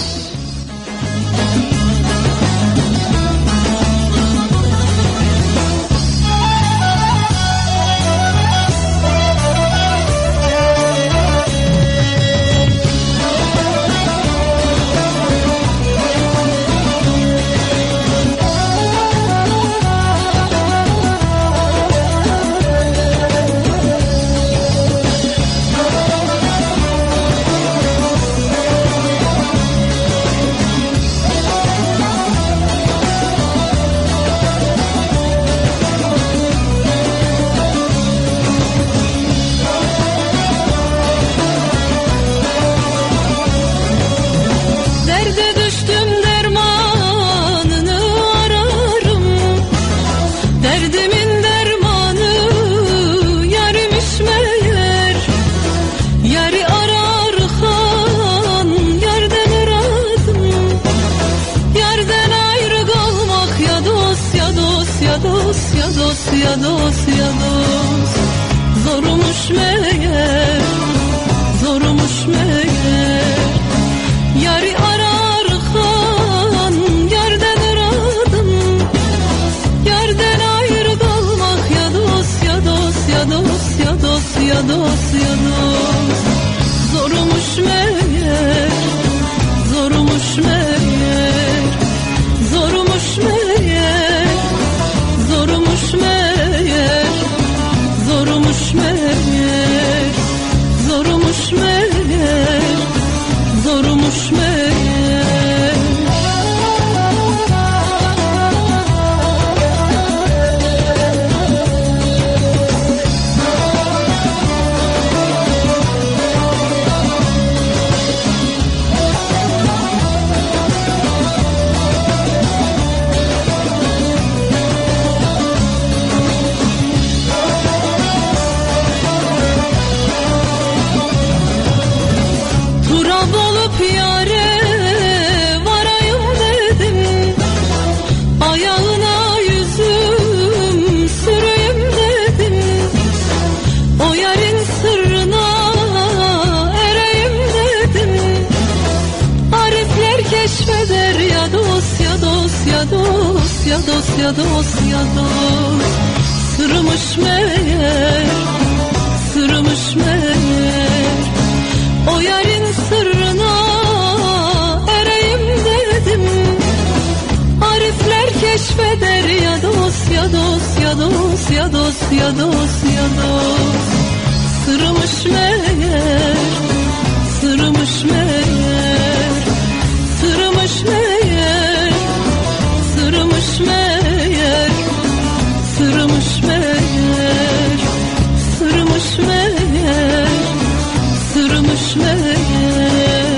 Ya dost ya dost, zormuş meğer, zormuş meğer. Yari ararken yerden aradım, yerden ayrı kalmak ya dost ya dost ya dost ya dost ya dost ya dost, zormuş meğer, zormuş meğer, zormuş meğer, zormuş meğer, zormuş meğer, zormuş meğer, zormuş meğer. Ya dost ya dost ya dost, sırmış meğer, sırmış meğer. O yarın sırrına ereyim dedim, arifler keşfeder ya dost ya dost ya dost ya dost ya dost ya dost, sırmış meğer, sırmış meğer, sırmış meğer, sırmış meğer, sırmış meğer, sırmış meğer, sırmış meğer.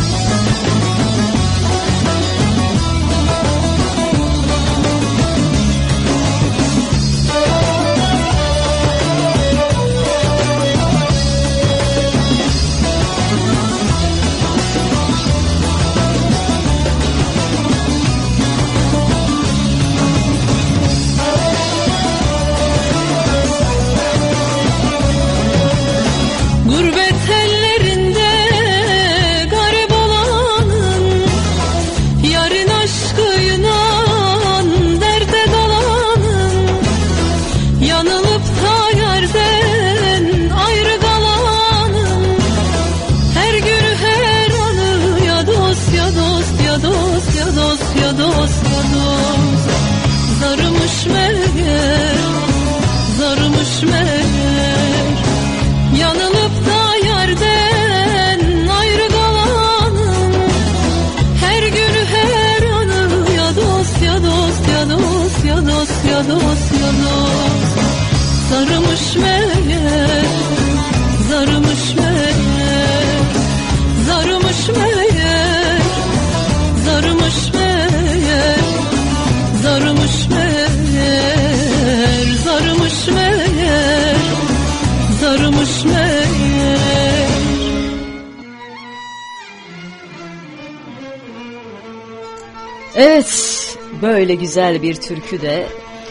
Zarmış meğer, zarmış meğer, yanılıp da yerden ayrı kalanım. Her günü her anı ya dost ya dost ya dost ya dost ya dost ya dost. Zarmış meğer, zarmış meğer, zarmış meğer, zarmış meğer, zarmış meğer, zarmış meğer, zarmış meğer. Evet, böyle güzel bir türkü de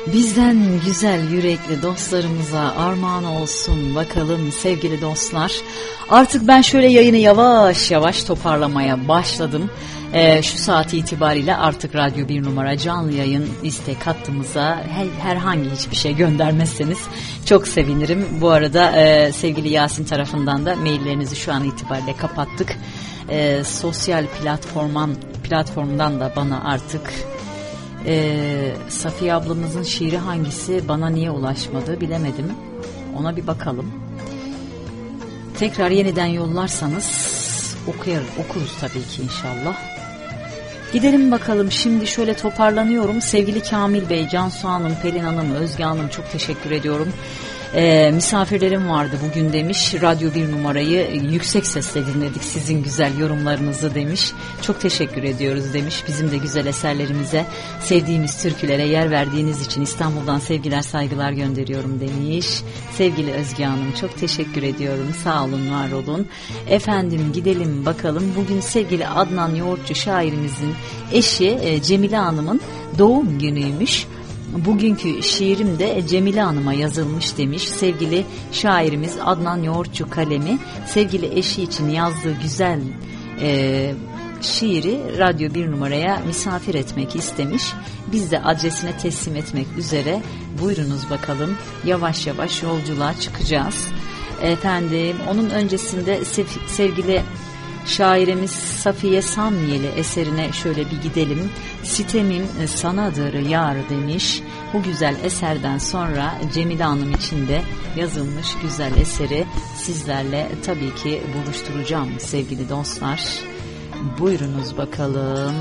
Bizden güzel yürekli dostlarımıza armağan olsun bakalım sevgili dostlar. Artık ben şöyle yayını yavaş yavaş toparlamaya başladım. Şu saat itibariyle artık Radyo 1 numara canlı yayın istek hattımıza herhangi hiçbir şey göndermezseniz çok sevinirim. Bu arada sevgili Yasin tarafından da maillerinizi şu an itibariyle kapattık. Sosyal platformdan da bana artık Safiye ablamızın şiiri hangisi, bana niye ulaşmadı bilemedim. Ona bir bakalım. Tekrar yeniden yollarsanız okuruz tabii ki inşallah. Gidelim bakalım, şimdi şöyle toparlanıyorum. Sevgili Kamil Bey, Cansu Hanım, Pelin Hanım, Özge Hanım çok teşekkür ediyorum. Misafirlerim vardı bugün demiş. Radyo 1 numarayı yüksek sesle dinledik, sizin güzel yorumlarınızı demiş. Çok teşekkür ediyoruz demiş. Bizim de güzel eserlerimize, sevdiğimiz türkülere yer verdiğiniz için İstanbul'dan sevgiler saygılar gönderiyorum demiş. Sevgili Özge Hanım çok teşekkür ediyorum. Sağ olun, var olun. Efendim gidelim bakalım. Bugün sevgili Adnan Yoğurtçu şairimizin eşi Cemile Hanım'ın doğum günüymüş. Bugünkü şiirim de Cemile Hanım'a yazılmış demiş. Sevgili şairimiz Adnan Yoğurtçu kalemi sevgili eşi için yazdığı güzel şiiri Radyo 1 numaraya misafir etmek istemiş. Biz de adresine teslim etmek üzere. Buyurunuz bakalım, yavaş yavaş yolculuğa çıkacağız. Efendim onun öncesinde sevgili şairimiz Safiye Samyeli eserine şöyle bir gidelim. Sitemim sanadır yar demiş. Bu güzel eserden sonra Cemile Hanım için de yazılmış güzel eseri sizlerle tabii ki buluşturacağım sevgili dostlar. Buyurunuz bakalım.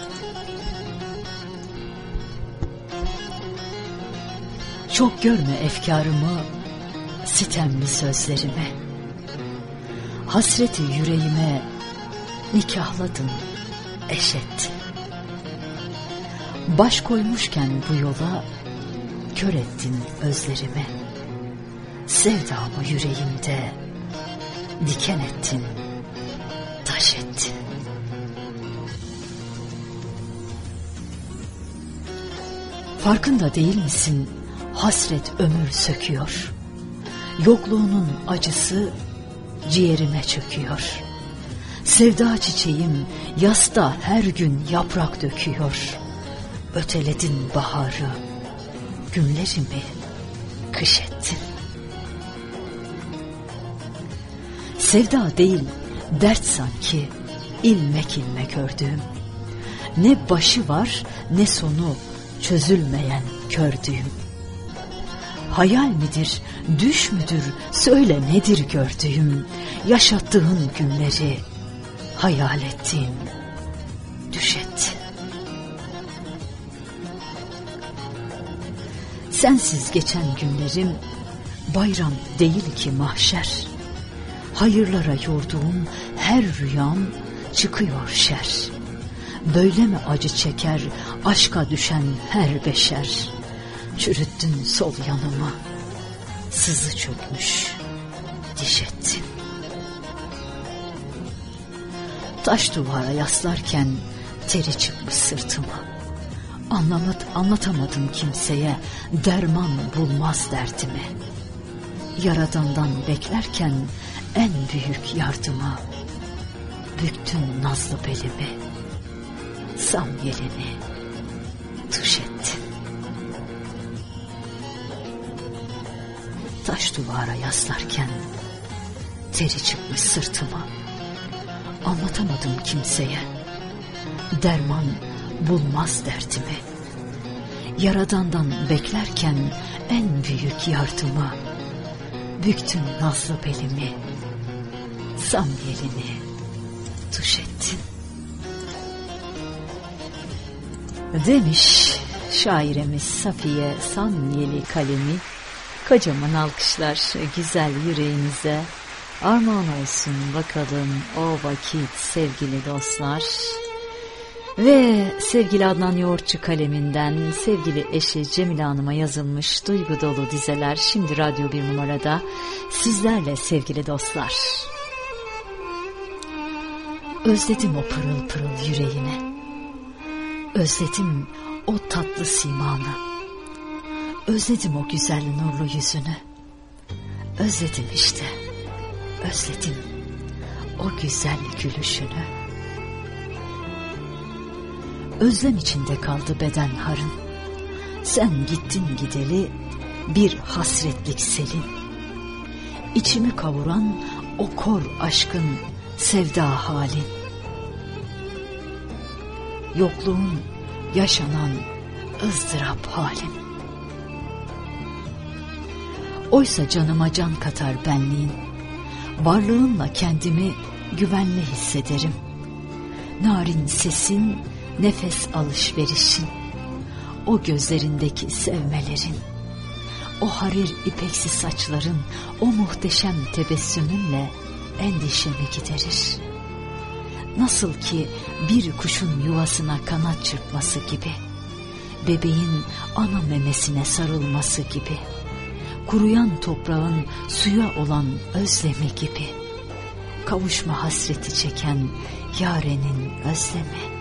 Çok görme efkarımı, sitemli sözlerimi. Hasreti yüreğime nikahladın, eşettin. Baş koymuşken bu yola kör ettin özlerimi. Sevdamı yüreğimde diken ettin, taş ettin. Farkında değil misin? Hasret ömür söküyor. Yokluğunun acısı ciğerime çöküyor. Sevda çiçeğim yasta her gün yaprak döküyor. Öteledin baharı, günlerimi kış ettin. Sevda değil dert sanki, ilmek ilmek ördüğüm. Ne başı var ne sonu çözülmeyen kördüğüm. Hayal midir, düş müdür, söyle nedir gördüğüm, yaşattığın günleri hayal ettin, düş ettin. Sensiz geçen günlerim bayram değil ki mahşer. Hayırlara yorduğum her rüyam çıkıyor şer. Böyle mi acı çeker aşka düşen her beşer? Çürüttün sol yanıma, sızı çökmüş, diş ettin. Taş duvara yaslarken teri çıkmış sırtıma. Anlatamadım kimseye, derman bulmaz derdimi. Yaradandan beklerken en büyük yardıma büktün nazlı belimi, samyelini tuş ettin. Taş duvara yaslarken teri çıkmış sırtıma. Anlatamadım kimseye, derman bulmaz derdimi. Yaradandan beklerken en büyük yardıma büktün nazlı belimi, samyelini tuş ettin. Demiş şairemiz Safiye Samyeli kalemi. Kocaman alkışlar güzel yüreğinize armağan olsun bakalım o vakit sevgili dostlar. Ve sevgili Adnan Yoğurtçu kaleminden sevgili eşi Cemile Hanım'a yazılmış duygu dolu dizeler şimdi Radyo 1 numarada sizlerle sevgili dostlar. Özledim o pırıl pırıl yüreğini, özledim o tatlı simanı. Özledim o güzel nurlu yüzünü. Özledim işte. Özledim o güzel gülüşünü. Özlem içinde kaldı beden harın. Sen gittin gideli bir hasretlik selin. İçimi kavuran o kor aşkın sevda halin. Yokluğun yaşanan ızdırap halim. Oysa canıma can katar benliğin. Varlığınla kendimi güvenli hissederim. Narin sesin, nefes alışverişin, o gözlerindeki sevmelerin, o harir ipeksi saçların, o muhteşem tebessümünle endişemi giderir. Nasıl ki bir kuşun yuvasına kanat çırpması gibi, bebeğin ana memesine sarılması gibi, kuruyan toprağın suya olan özlemi gibi, kavuşma hasreti çeken yarenin özlemi.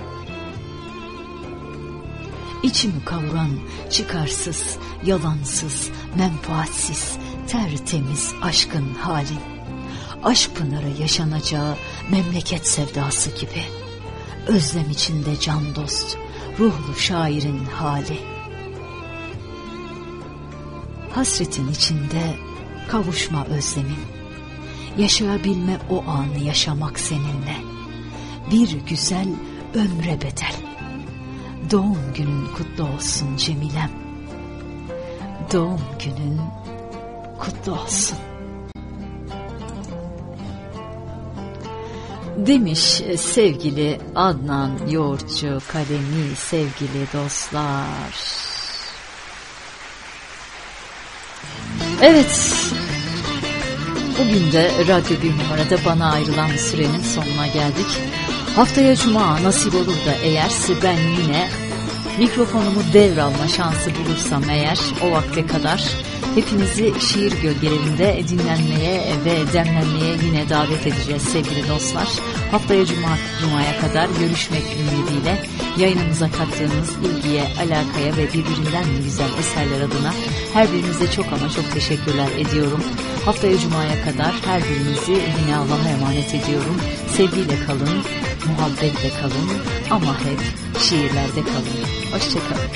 İçimi kavuran çıkarsız, yalansız, menfaatsiz, tertemiz aşkın halin, aşk pınarı yaşanacağı memleket sevdası gibi, özlem içinde can dost, ruhlu şairin hali. Hasretin içinde kavuşma özlemin, yaşayabilme o anı yaşamak seninle, bir güzel ömre bedel. Doğum günün kutlu olsun Cemilem, doğum günün kutlu olsun. Demiş sevgili Adnan Yoğurtçu Kalemi, sevgili dostlar. Evet, bugün de Radyo 1 numarada bana ayrılan sürenin sonuna geldik. Haftaya Cuma nasip olur da eğer ben yine mikrofonumu devralma şansı bulursam eğer, o vakte kadar hepinizi şiir gölgelerinde dinlenmeye ve demlenmeye yine davet edeceğiz sevgili dostlar. Haftaya Cuma'ya kadar görüşmek ümidiyle yayınımıza kattığınız ilgiye, alakaya ve birbirinden güzel eserler adına her birinize çok ama çok teşekkürler ediyorum. Haftaya Cuma'ya kadar her birinizi yine Allah'a emanet ediyorum. Sevgiyle kalın, muhabbetle kalın ama hep şiirlerde kalın. Hoşçakalın.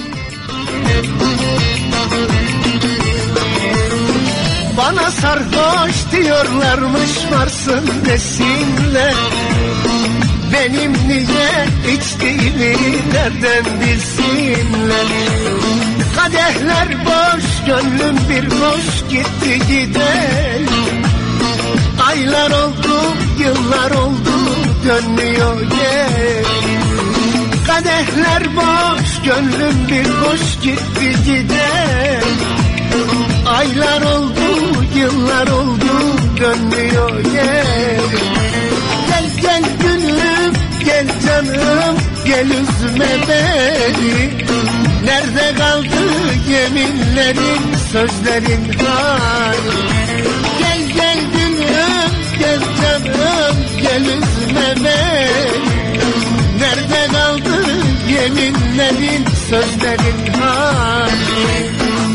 Bana sarhoş diyorlarmış, varsın desinler. Benim niye içtiğimi nereden bilsinler. Kadehler boş, gönlüm bir boş gitti gider. Aylar oldu, yıllar oldu, dönmüyor gel. Kadehler boş, gönlüm bir boş gitti gider. Aylar oldu, yıllar oldu, dönmüyor gel. Gel gel gülüm, gel canım, gel üzme beni. Nerede kaldı yeminlerin, sözlerin hani? Gel gel gülüm, gel canım, gel üzme beni. Nerede kaldı yeminlerin, sözlerin hani?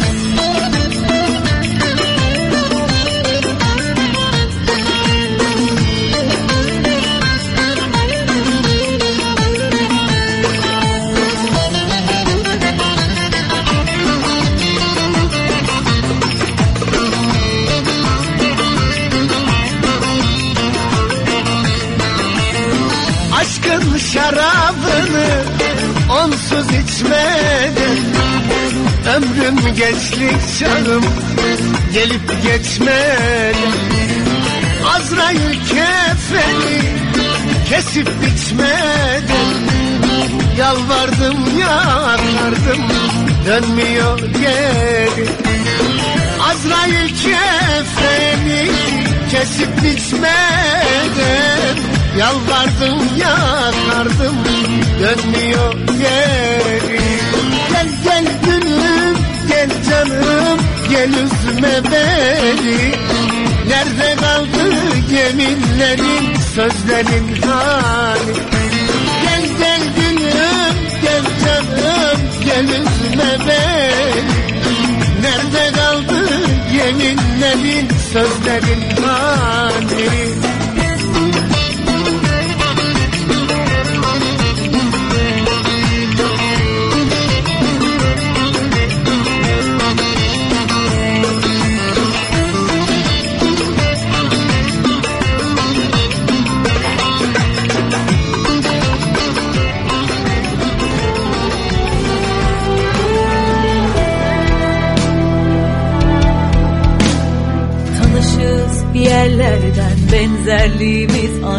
Aşkın şarabını onsuz içmedim. Ömrüm gençlik çağım gelip geçmedi. Azrail kefeni kesip biçmedi. Yalvardım yakardım, dönmüyor geri. Azrail kefeni kesip biçmedi. Yalvardım yakardım, dönmüyor geri. Gel gel gülüm, gel canım, gel üzme beni. Nerede kaldı yeminlerin, sözlerin hani? Gel gel gülüm, gel canım, gel üzme beni. sözlerin hani. Yerlerden benzerliğimiz